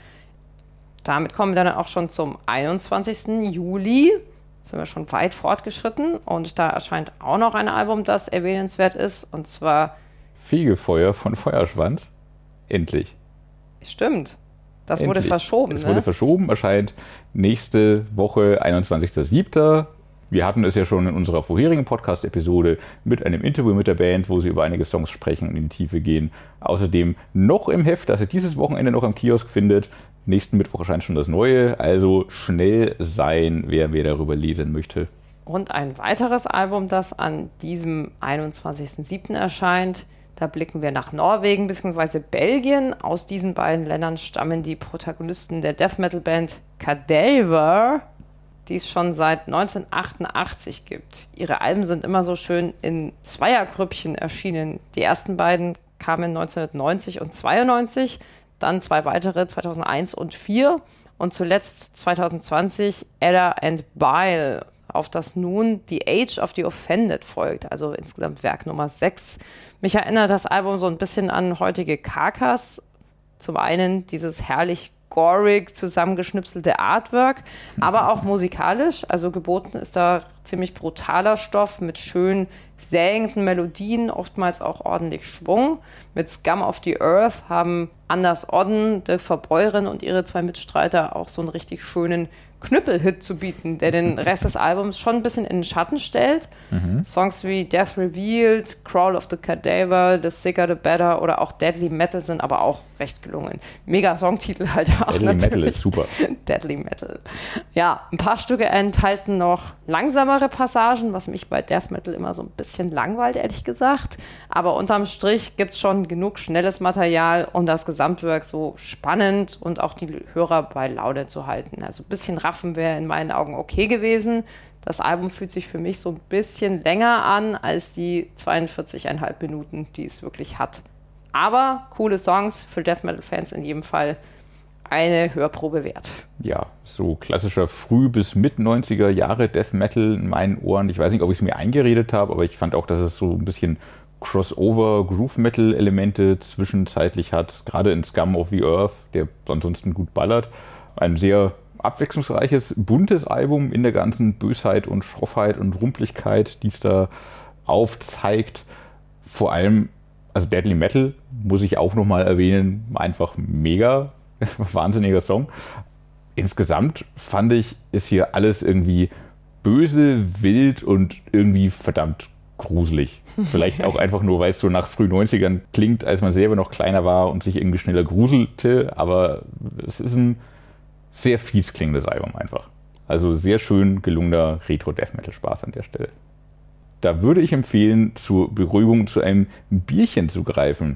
Damit kommen wir dann auch schon zum 21. Juli. Sind wir schon weit fortgeschritten und da erscheint auch noch ein Album, das erwähnenswert ist, und zwar Fegefeuer von Feuerschwanz. Endlich. Stimmt. Das wurde verschoben. Es wurde verschoben, erscheint nächste Woche, 21.07. Wir hatten es ja schon in unserer vorherigen Podcast-Episode mit einem Interview mit der Band, wo sie über einige Songs sprechen und in die Tiefe gehen. Außerdem noch im Heft, das ihr dieses Wochenende noch am Kiosk findet. Nächsten Mittwoch erscheint schon das Neue. Also schnell sein, wer mehr darüber lesen möchte. Und ein weiteres Album, das an diesem 21.07. erscheint. Da blicken wir nach Norwegen bzw. Belgien. Aus diesen beiden Ländern stammen die Protagonisten der Death Metal Band Cadaver, die es schon seit 1988 gibt. Ihre Alben sind immer so schön in Zweiergrüppchen erschienen. Die ersten beiden kamen 1990 und 92, dann 2 weitere 2001 und 2004 und zuletzt 2020 Edda and Bile, auf das nun The Age of the Offended folgt, also insgesamt Werk Nummer 6. Mich erinnert das Album so ein bisschen an heutige Carcass. Zum einen dieses herrlich gorig zusammengeschnipselte Artwork, aber auch musikalisch. Also geboten ist da ziemlich brutaler Stoff mit schön sägenden Melodien, oftmals auch ordentlich Schwung. Mit Scum of the Earth haben Anders Odden, Dirk Verbeuren und ihre 2 Mitstreiter auch so einen richtig schönen Knüppelhit zu bieten, der den Rest des Albums schon ein bisschen in den Schatten stellt. Songs wie Death Revealed, Crawl of the Cadaver, The Sicker the Better oder auch Deadly Metal sind aber auch recht gelungen. Mega Songtitel halt auch. Deadly natürlich. Metal ist super. Deadly Metal. Ja, ein paar Stücke enthalten noch langsamere Passagen, was mich bei Death Metal immer so ein bisschen langweilt, ehrlich gesagt. Aber unterm Strich gibt es schon genug schnelles Material, um das Gesamtwerk so spannend und auch die Hörer bei Laune zu halten. Also ein bisschen Raffen wäre in meinen Augen okay gewesen. Das Album fühlt sich für mich so ein bisschen länger an als die 42,5 Minuten, die es wirklich hat. Aber coole Songs, für Death Metal-Fans in jedem Fall eine Hörprobe wert. Ja, so klassischer Früh- bis Mit-90er Jahre Death Metal in meinen Ohren. Ich weiß nicht, ob ich es mir eingeredet habe, aber ich fand auch, dass es so ein bisschen Crossover, Groove-Metal-Elemente zwischenzeitlich hat. Gerade in Scum of the Earth, der ansonsten gut ballert. Ein sehr abwechslungsreiches, buntes Album in der ganzen Bösheit und Schroffheit und Rumpligkeit, die es da aufzeigt. Vor allem, also Deadly Metal, muss ich auch nochmal erwähnen, einfach mega, wahnsinniger Song. Insgesamt fand ich, ist hier alles irgendwie böse, wild und irgendwie verdammt gruselig. Vielleicht auch einfach nur, weil es so nach frühen 90ern klingt, als man selber noch kleiner war und sich irgendwie schneller gruselte, aber es ist ein sehr fies klingendes Album einfach. Also sehr schön gelungener Retro-Death-Metal-Spaß an der Stelle. Da würde ich empfehlen, zur Beruhigung zu einem Bierchen zu greifen.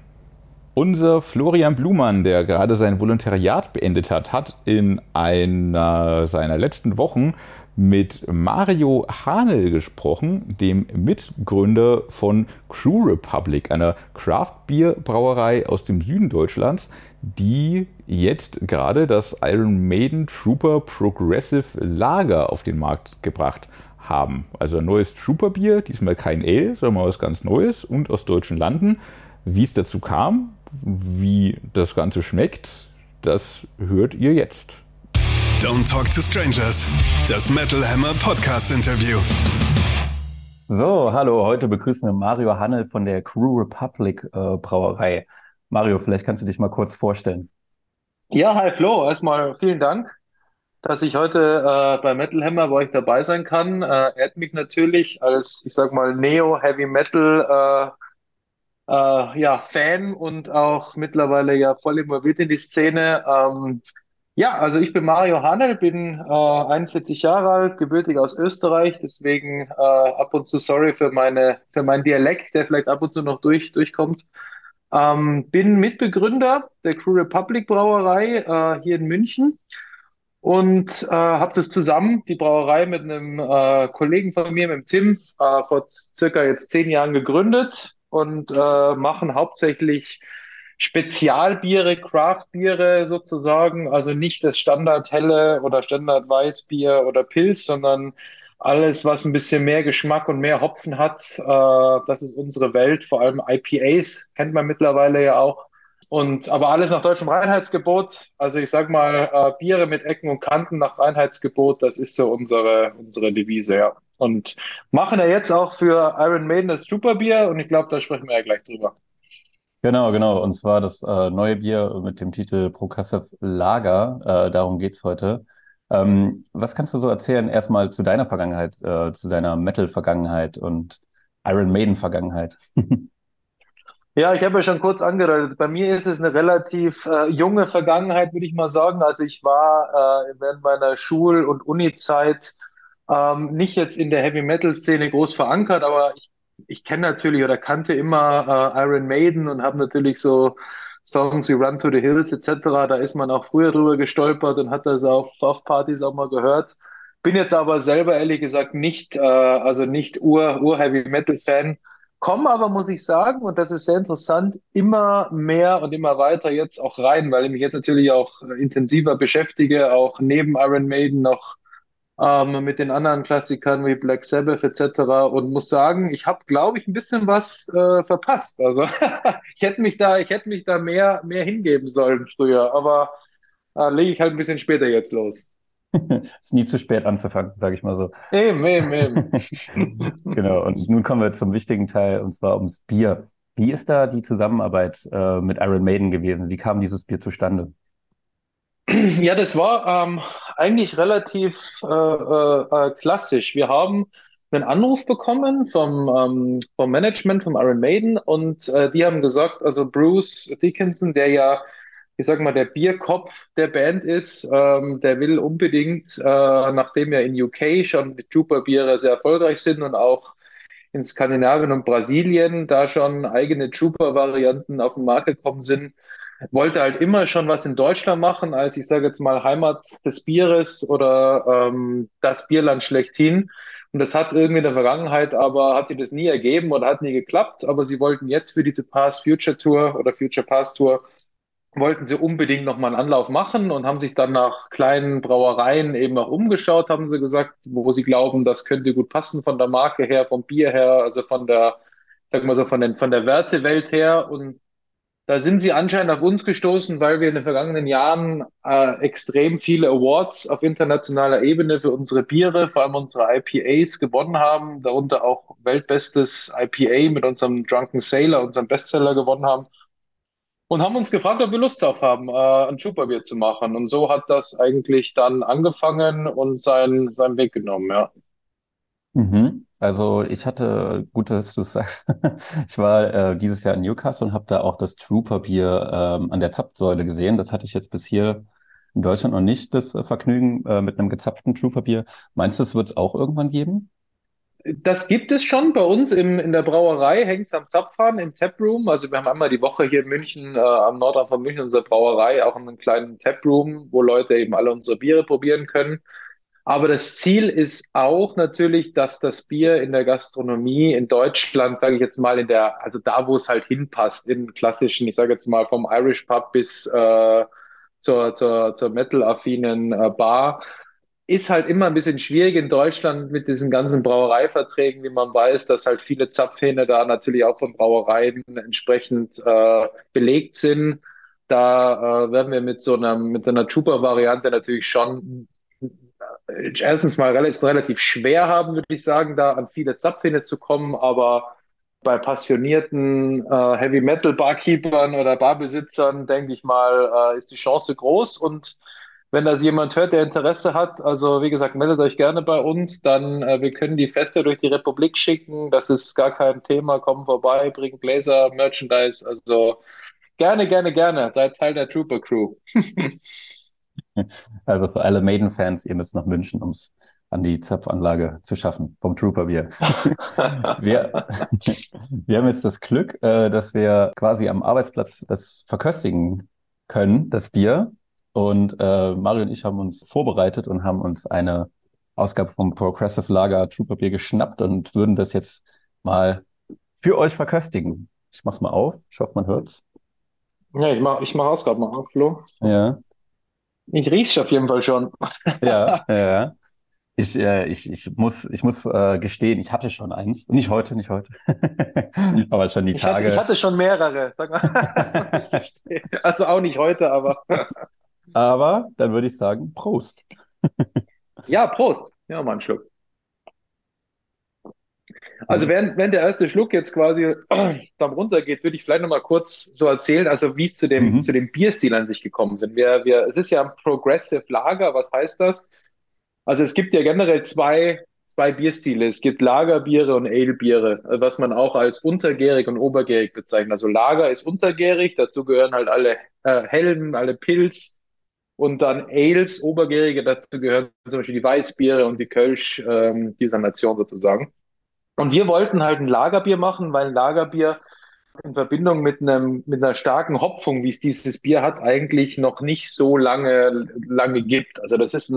Unser Florian Blumann, der gerade sein Volontariat beendet hat, hat in einer seiner letzten Wochen mit Mario Hanel gesprochen, dem Mitgründer von Crew Republic, einer Craft-Bier-Brauerei aus dem Süden Deutschlands, die jetzt gerade das Iron Maiden Trooper Progressive Lager auf den Markt gebracht haben. Also ein neues Trooper-Bier, diesmal kein Ale, sondern mal was ganz Neues und aus deutschen Landen. Wie es dazu kam, wie das Ganze schmeckt, das hört ihr jetzt. Don't Talk to Strangers, das Metal Hammer Podcast Interview. So, hallo, heute begrüßen wir Mario Hanel von der Crew Republic Brauerei. Mario, vielleicht kannst du dich mal kurz vorstellen. Ja, hi Flo, erstmal vielen Dank, dass ich heute bei Metal Hammer bei euch dabei sein kann. Ehrt mich natürlich als, ich sag mal, Neo-Heavy Metal ja, Fan und auch mittlerweile ja voll involviert in die Szene. Ja, also ich bin Mario Hanel, bin 41 Jahre alt, gebürtig aus Österreich, deswegen ab und zu sorry für meinen Dialekt, der vielleicht ab und zu noch durchkommt. Bin Mitbegründer der Crew Republic Brauerei hier in München und habe das zusammen, die Brauerei, mit einem Kollegen von mir, mit dem Tim, vor circa jetzt 10 Jahren gegründet und machen hauptsächlich Spezialbiere, Craftbiere sozusagen, also nicht das Standard Helle oder Standard Weißbier oder Pils, sondern alles, was ein bisschen mehr Geschmack und mehr Hopfen hat. Das ist unsere Welt, vor allem IPAs kennt man mittlerweile ja auch. Aber alles nach deutschem Reinheitsgebot. Also ich sag mal, Biere mit Ecken und Kanten nach Reinheitsgebot, das ist so unsere Devise, ja. Und machen ja jetzt auch für Iron Maiden das Trooper-Bier und ich glaube, da sprechen wir ja gleich drüber. Genau. Und zwar das neue Bier mit dem Titel Progressive Lager. Darum geht's heute. Was kannst du so erzählen? Erstmal zu deiner Vergangenheit, zu deiner Metal-Vergangenheit und Iron Maiden-Vergangenheit. Ja, ich habe ja schon kurz angedeutet. Bei mir ist es eine relativ junge Vergangenheit, würde ich mal sagen. Also ich war während meiner Schul- und Uni-Zeit nicht jetzt in der Heavy-Metal-Szene groß verankert, aber ich kenne natürlich oder kannte immer Iron Maiden und habe natürlich so Songs wie Run to the Hills etc. Da ist man auch früher drüber gestolpert und hat das auf Partys auch mal gehört. Bin jetzt aber selber ehrlich gesagt nicht, also nicht Ur-Heavy-Metal-Fan. Komme aber, muss ich sagen, und das ist sehr interessant, immer mehr und immer weiter jetzt auch rein, weil ich mich jetzt natürlich auch intensiver beschäftige, auch neben Iron Maiden noch mit den anderen Klassikern wie Black Sabbath etc. Und muss sagen, ich habe, glaube ich, ein bisschen was verpasst. Also ich hätte mich da mehr hingeben sollen früher, aber lege ich halt ein bisschen später jetzt los. Ist nie zu spät anzufangen, sage ich mal so. Eben. Genau, und nun kommen wir zum wichtigen Teil, und zwar ums Bier. Wie ist da die Zusammenarbeit mit Iron Maiden gewesen? Wie kam dieses Bier zustande? Ja, das war eigentlich relativ klassisch. Wir haben einen Anruf bekommen vom Management vom Iron Maiden und die haben gesagt, also Bruce Dickinson, der ja, ich sag mal, der Bierkopf der Band ist, der will unbedingt, nachdem ja in UK schon die Trooper-Biere sehr erfolgreich sind und auch in Skandinavien und Brasilien da schon eigene Trooper-Varianten auf den Markt gekommen sind, wollte halt immer schon was in Deutschland machen, als ich sage jetzt mal Heimat des Bieres oder das Bierland schlechthin. Und das hat irgendwie in der Vergangenheit, aber hat sich das nie ergeben oder hat nie geklappt. Aber sie wollten jetzt für diese Past Future Tour oder Future Past Tour wollten sie unbedingt nochmal einen Anlauf machen und haben sich dann nach kleinen Brauereien eben auch umgeschaut, haben sie gesagt, wo sie glauben, das könnte gut passen von der Marke her, vom Bier her, also von der, sag mal so, von der Wertewelt her. Und da sind sie anscheinend auf uns gestoßen, weil wir in den vergangenen Jahren extrem viele Awards auf internationaler Ebene für unsere Biere, vor allem unsere IPAs, gewonnen haben, darunter auch weltbestes IPA mit unserem Drunken Sailor, unserem Bestseller gewonnen haben und haben uns gefragt, ob wir Lust drauf haben, ein Trooper-Bier zu machen. Und so hat das eigentlich dann angefangen und seinen Weg genommen, ja. Mhm. Also ich hatte, gut, dass du es sagst, ich war dieses Jahr in Newcastle und habe da auch das Trooper-Bier an der Zapfsäule gesehen. Das hatte ich jetzt bis hier in Deutschland noch nicht, das Vergnügen mit einem gezapften Trooper-Bier. Meinst du, es wird es auch irgendwann geben? Das gibt es schon bei uns in der Brauerei, hängt es am Zapfhahn im Taproom. Also wir haben einmal die Woche hier in München, am Nordrand von München, unsere Brauerei, auch einen kleinen Taproom, wo Leute eben alle unsere Biere probieren können. Aber das Ziel ist auch natürlich, dass das Bier in der Gastronomie in Deutschland, sage ich jetzt mal, also da, wo es halt hinpasst, in klassischen, ich sage jetzt mal vom Irish Pub bis zur Metal-affinen Bar, ist halt immer ein bisschen schwierig in Deutschland mit diesen ganzen Brauereiverträgen, wie man weiß, dass halt viele Zapfhähne da natürlich auch von Brauereien entsprechend belegt sind. Da werden wir mit so einer Trooper-Variante natürlich schon erstens mal relativ schwer haben, würde ich sagen, da an viele Zapfhähne zu kommen, aber bei passionierten Heavy Metal Barkeepern oder Barbesitzern, denke ich mal, ist die Chance groß. Und wenn das jemand hört, der Interesse hat, also wie gesagt, meldet euch gerne bei uns, dann wir können die Feste durch die Republik schicken. Das ist gar kein Thema. Kommen vorbei, bringen Gläser, Merchandise. Also gerne, gerne, gerne. Seid Teil der Trooper Crew. Also für alle Maiden-Fans, ihr müsst nach München, um es an die Zapfanlage zu schaffen, vom Trooper Bier. Wir, wir haben jetzt das Glück, dass wir quasi am Arbeitsplatz das verköstigen können, das Bier. Und Mario und ich haben uns vorbereitet und haben uns eine Ausgabe vom Progressive Lager Trooper Bier geschnappt und würden das jetzt mal für euch verköstigen. Ich mach's mal auf, ich hoffe, man hört's. Ja, ich mach Ausgaben mal auf, Flo. Ja, Ich riech's auf jeden Fall schon. ja, ja. Ich muss gestehen, ich hatte schon eins. Nicht heute, nicht heute. Aber schon die Ich Tage. hatte schon mehrere, sag mal. Muss ich gestehen. Also auch nicht heute, aber Aber dann würde ich sagen, Prost. ja, Prost. Ja, mal einen Schluck. Also während der erste Schluck jetzt quasi dann runtergeht, würde ich vielleicht nochmal kurz so erzählen, also wie es zu dem, Mhm. zu dem Bierstil an sich gekommen sind. Es ist ja ein Progressive Lager, was heißt das? Also es gibt ja generell zwei Bierstile. Es gibt Lagerbiere und Ale-Biere, was man auch als untergärig und obergärig bezeichnet. Also Lager ist untergärig, dazu gehören halt alle Hellen, alle Pils und dann Ales, obergärige, dazu gehören zum Beispiel die Weißbiere und die Kölsch dieser Nation sozusagen. Und wir wollten halt ein Lagerbier machen, weil ein Lagerbier in Verbindung mit einer starken Hopfung, wie es dieses Bier hat, eigentlich noch nicht so lange gibt. Also das ist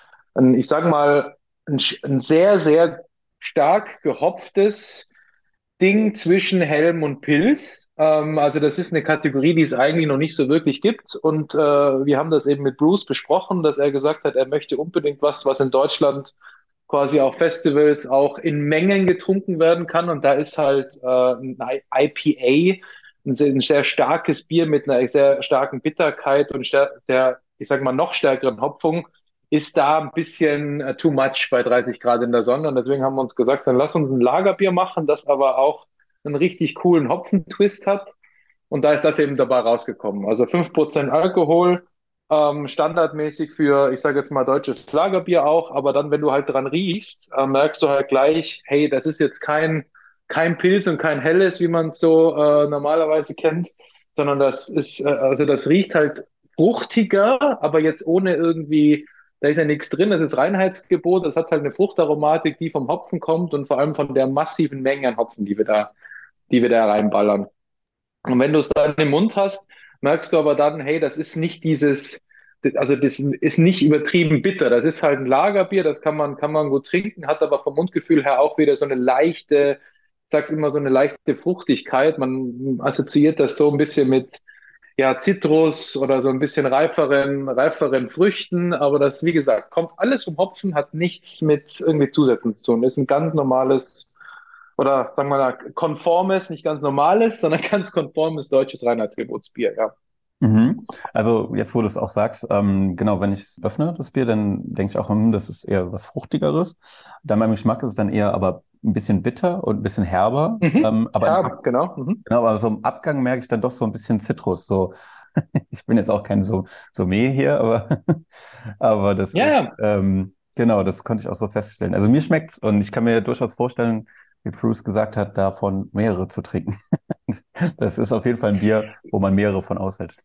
ich sag mal, ein sehr, sehr stark gehopftes Ding zwischen Helm und Pils. Also das ist eine Kategorie, die es eigentlich noch nicht so wirklich gibt. Und wir haben das eben mit Bruce besprochen, dass er gesagt hat, er möchte unbedingt was in Deutschland quasi auf Festivals auch in Mengen getrunken werden kann. Und da ist halt ein IPA, ein sehr starkes Bier mit einer sehr starken Bitterkeit und ich sag mal, noch stärkeren Hopfung, ist da ein bisschen too much bei 30 Grad in der Sonne. Und deswegen haben wir uns gesagt, dann lass uns ein Lagerbier machen, das aber auch einen richtig coolen Hopfentwist hat. Und da ist das eben dabei rausgekommen. Also 5% Alkohol, standardmäßig für, ich sage jetzt mal, deutsches Lagerbier auch. Aber dann, wenn du halt dran riechst, merkst du halt gleich, hey, das ist jetzt kein Pilz und kein Helles, wie man es so normalerweise kennt, sondern also das riecht halt fruchtiger, aber jetzt ohne irgendwie, da ist ja nichts drin, das ist Reinheitsgebot, das hat halt eine Fruchtaromatik, die vom Hopfen kommt und vor allem von der massiven Menge an Hopfen, die wir da reinballern. Und wenn du es dann im Mund hast, merkst du aber dann, hey, das ist nicht also das ist nicht übertrieben bitter. Das ist halt ein Lagerbier, das kann man gut trinken, hat aber vom Mundgefühl her auch wieder so eine leichte, ich sag's immer, so eine leichte Fruchtigkeit. Man assoziiert das so ein bisschen mit, ja, Zitrus oder so ein bisschen reiferen Früchten. Aber das, wie gesagt, kommt alles vom Hopfen, hat nichts mit irgendwie Zusätzen zu tun. Ist ein ganz normales oder sagen wir mal konformes, nicht ganz normales, sondern ganz konformes deutsches Reinheitsgebotsbier, ja. Mhm. Also jetzt, wo du es auch sagst, genau, wenn ich es öffne, das Bier, dann denke ich auch, das ist eher was Fruchtigeres. Dann beim Geschmack ist es dann eher aber ein bisschen bitter und ein bisschen herber. Aber Herb, genau. genau, aber so im Abgang merke ich dann doch so ein bisschen Zitrus. So, ich bin jetzt auch kein Sommelier hier, aber, aber das Ja, ist, ja. genau, das konnte ich auch so feststellen. Also mir schmeckt's und ich kann mir durchaus vorstellen, wie Bruce gesagt hat, davon mehrere zu trinken. Das ist auf jeden Fall ein Bier, wo man mehrere von aushält.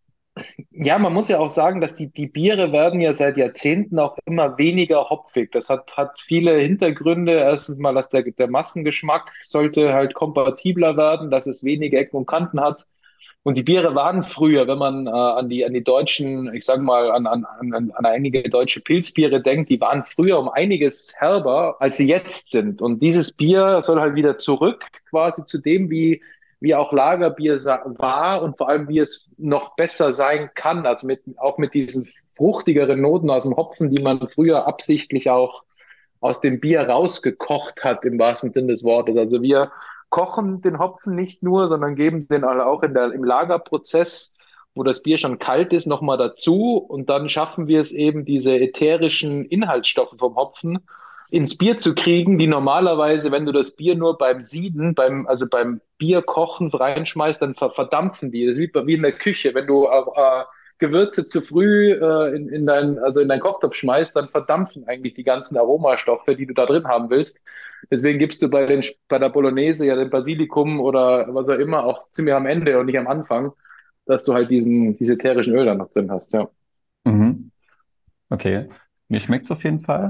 Ja, man muss ja auch sagen, dass die Biere werden ja seit Jahrzehnten auch immer weniger hopfig. Das hat viele Hintergründe. Erstens mal, dass der Massengeschmack sollte halt kompatibler werden, dass es weniger Ecken und Kanten hat. Und die Biere waren früher, wenn man an die deutschen, ich sag mal, an einige deutsche Pilzbiere denkt, die waren früher um einiges herber, als sie jetzt sind. Und dieses Bier soll halt wieder zurück quasi zu dem, wie auch Lagerbier war und vor allem, wie es noch besser sein kann. Also auch mit diesen fruchtigeren Noten aus dem Hopfen, die man früher absichtlich auch aus dem Bier rausgekocht hat, im wahrsten Sinne des Wortes. Also wir kochen den Hopfen nicht nur, sondern geben den auch im Lagerprozess, wo das Bier schon kalt ist, nochmal dazu. Und dann schaffen wir es eben, diese ätherischen Inhaltsstoffe vom Hopfen ins Bier zu kriegen, die normalerweise, wenn du das Bier nur beim Sieden, beim Bierkochen reinschmeißt, dann verdampfen die. Das ist wie in der Küche. Wenn du Gewürze zu früh in deinen Kochtopf schmeißt, dann verdampfen eigentlich die ganzen Aromastoffe, die du da drin haben willst. Deswegen gibst du bei der Bolognese ja den Basilikum oder was auch immer auch ziemlich am Ende und nicht am Anfang, dass du halt diese ätherischen Öle noch drin hast, ja. Mhm. Okay, mir schmeckt es auf jeden Fall.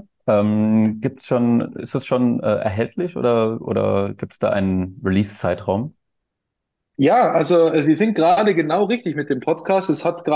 Ist es schon erhältlich oder gibt es da einen Release-Zeitraum? Ja, also wir sind gerade genau richtig mit dem Podcast.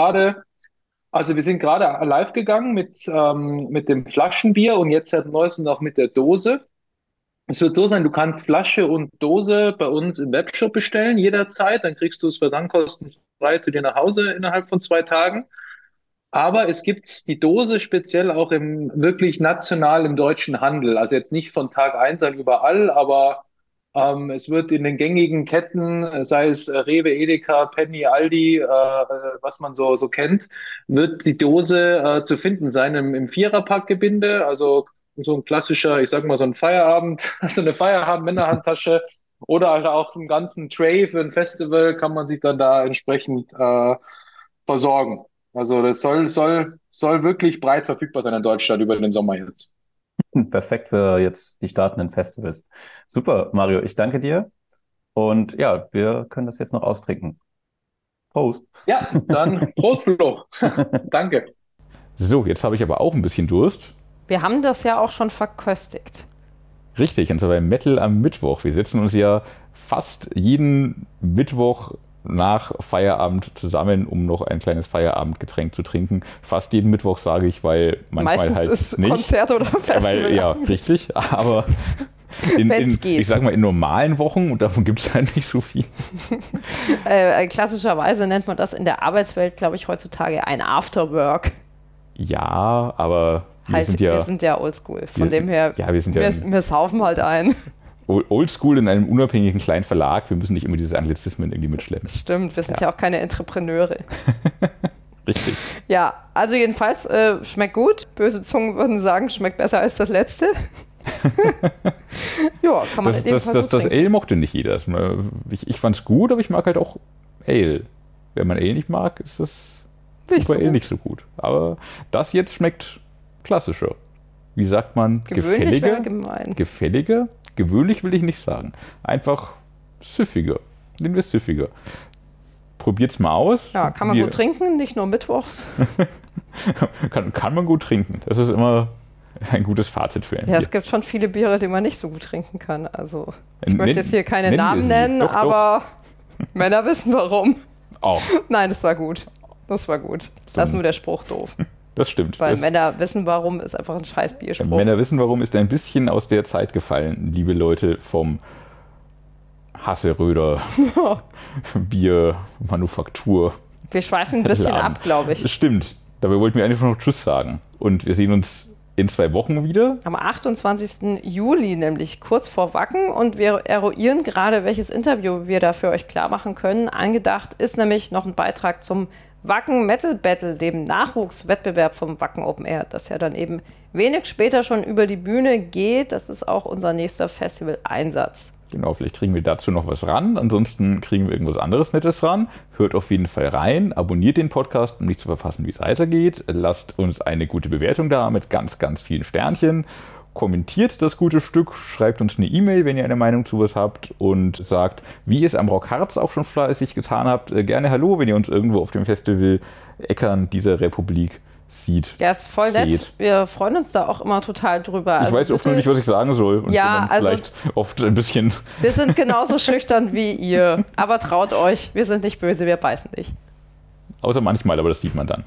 Wir sind gerade live gegangen mit dem Flaschenbier und jetzt seit neuestem auch mit der Dose. Es wird so sein, du kannst Flasche und Dose bei uns im Webshop bestellen, jederzeit. Dann kriegst du es versandkostenfrei zu dir nach Hause innerhalb von 2 Tagen. Aber es gibt die Dose speziell auch wirklich national im deutschen Handel. Also jetzt nicht von Tag 1 an überall, aber es wird in den gängigen Ketten, sei es Rewe, Edeka, Penny, Aldi, was man so kennt, wird die Dose zu finden sein im Viererpackgebinde. Also so ein klassischer, ich sag mal so ein Feierabend, so eine Feierabend-Männerhandtasche oder halt auch einen ganzen Tray für ein Festival kann man sich dann da entsprechend versorgen. Also das soll wirklich breit verfügbar sein in Deutschland über den Sommer jetzt. Perfekt für jetzt die startenden Festivals. Super, Mario, ich danke dir. Und ja, wir können das jetzt noch austrinken. Prost. Ja, dann Prost, Flo. Danke. So, jetzt habe ich aber auch ein bisschen Durst. Wir haben das ja auch schon verköstigt. Richtig, und zwar bei Metal am Mittwoch. Wir setzen uns ja fast jeden Mittwoch nach Feierabend zusammen, um noch ein kleines Feierabendgetränk zu trinken. Fast jeden Mittwoch sage ich, weil manchmal meistens halt ist nicht. Konzert oder Festival. Ja, richtig, aber ich sag mal in normalen Wochen, und davon gibt es halt nicht so viel. Klassischerweise nennt man das in der Arbeitswelt, glaube ich, heutzutage ein Afterwork. Ja, aber wir sind ja oldschool. Von dem her, ja, wir saufen halt ein. Oldschool in einem unabhängigen kleinen Verlag. Wir müssen nicht immer diese Anglizismen irgendwie mitschleppen. Das stimmt, wir sind ja auch keine Entrepreneure. Richtig. Ja, also jedenfalls schmeckt gut. Böse Zungen würden sagen, schmeckt besser als das letzte. Ja, kann man das Ale mochte nicht jeder. Ich fand's gut, aber ich mag halt auch Ale. Wenn man Ale nicht mag, ist das nicht so gut. Aber das jetzt schmeckt klassischer. Wie sagt man? Gewöhnlich wäre gemein. Gefälliger? Gewöhnlich will ich nicht sagen. Einfach süffiger. Nehmen wir süffiger. Probiert's mal aus. Ja, kann man gut trinken, nicht nur mittwochs. kann man gut trinken. Das ist immer ein gutes Fazit für ein Bier. Ja, es gibt schon viele Biere, die man nicht so gut trinken kann. Also ich möchte jetzt hier keine Namen nennen, aber Männer wissen warum. Auch. Nein, das war gut. Da ist nur der Spruch doof. Das stimmt. Weil Männer wissen warum ist einfach ein scheiß Bierspruch. Männer wissen warum ist ein bisschen aus der Zeit gefallen, liebe Leute vom Hasseröder Biermanufaktur. Wir schweifen ein bisschen ab, glaube ich. Das stimmt. Dabei wollten wir eigentlich noch Tschüss sagen. Und wir sehen uns in 2 Wochen wieder. Am 28. Juli, nämlich kurz vor Wacken. Und wir eruieren gerade, welches Interview wir da für euch klar machen können. Angedacht ist nämlich noch ein Beitrag zum Wacken Metal Battle, dem Nachwuchswettbewerb vom Wacken Open Air, das ja dann eben wenig später schon über die Bühne geht. Das ist auch unser nächster Festival-Einsatz. Genau, vielleicht kriegen wir dazu noch was ran. Ansonsten kriegen wir irgendwas anderes Nettes ran. Hört auf jeden Fall rein. Abonniert den Podcast, um nicht zu verpassen, wie es weitergeht. Lasst uns eine gute Bewertung da mit ganz, ganz vielen Sternchen. Kommentiert das gute Stück, schreibt uns eine E-Mail, wenn ihr eine Meinung zu was habt und sagt, wie ihr es am Rockharz auch schon fleißig getan habt, gerne Hallo, wenn ihr uns irgendwo auf dem Festival Äckern dieser Republik sieht. Ja, ist voll nett. Wir freuen uns da auch immer total drüber. Ich weiß oft nur nicht, was ich sagen soll. Und ja, bin dann vielleicht oft ein bisschen... Wir sind genauso schüchtern wie ihr. Aber traut euch, wir sind nicht böse, wir beißen nicht. Außer manchmal, aber das sieht man dann.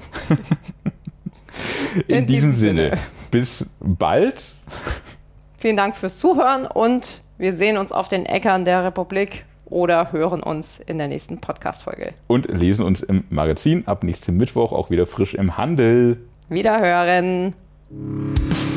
In diesem Sinne, bis bald. Vielen Dank fürs Zuhören und wir sehen uns auf den Äckern der Republik oder hören uns in der nächsten Podcast-Folge. Und lesen uns im Magazin ab nächsten Mittwoch auch wieder frisch im Handel. Wiederhören.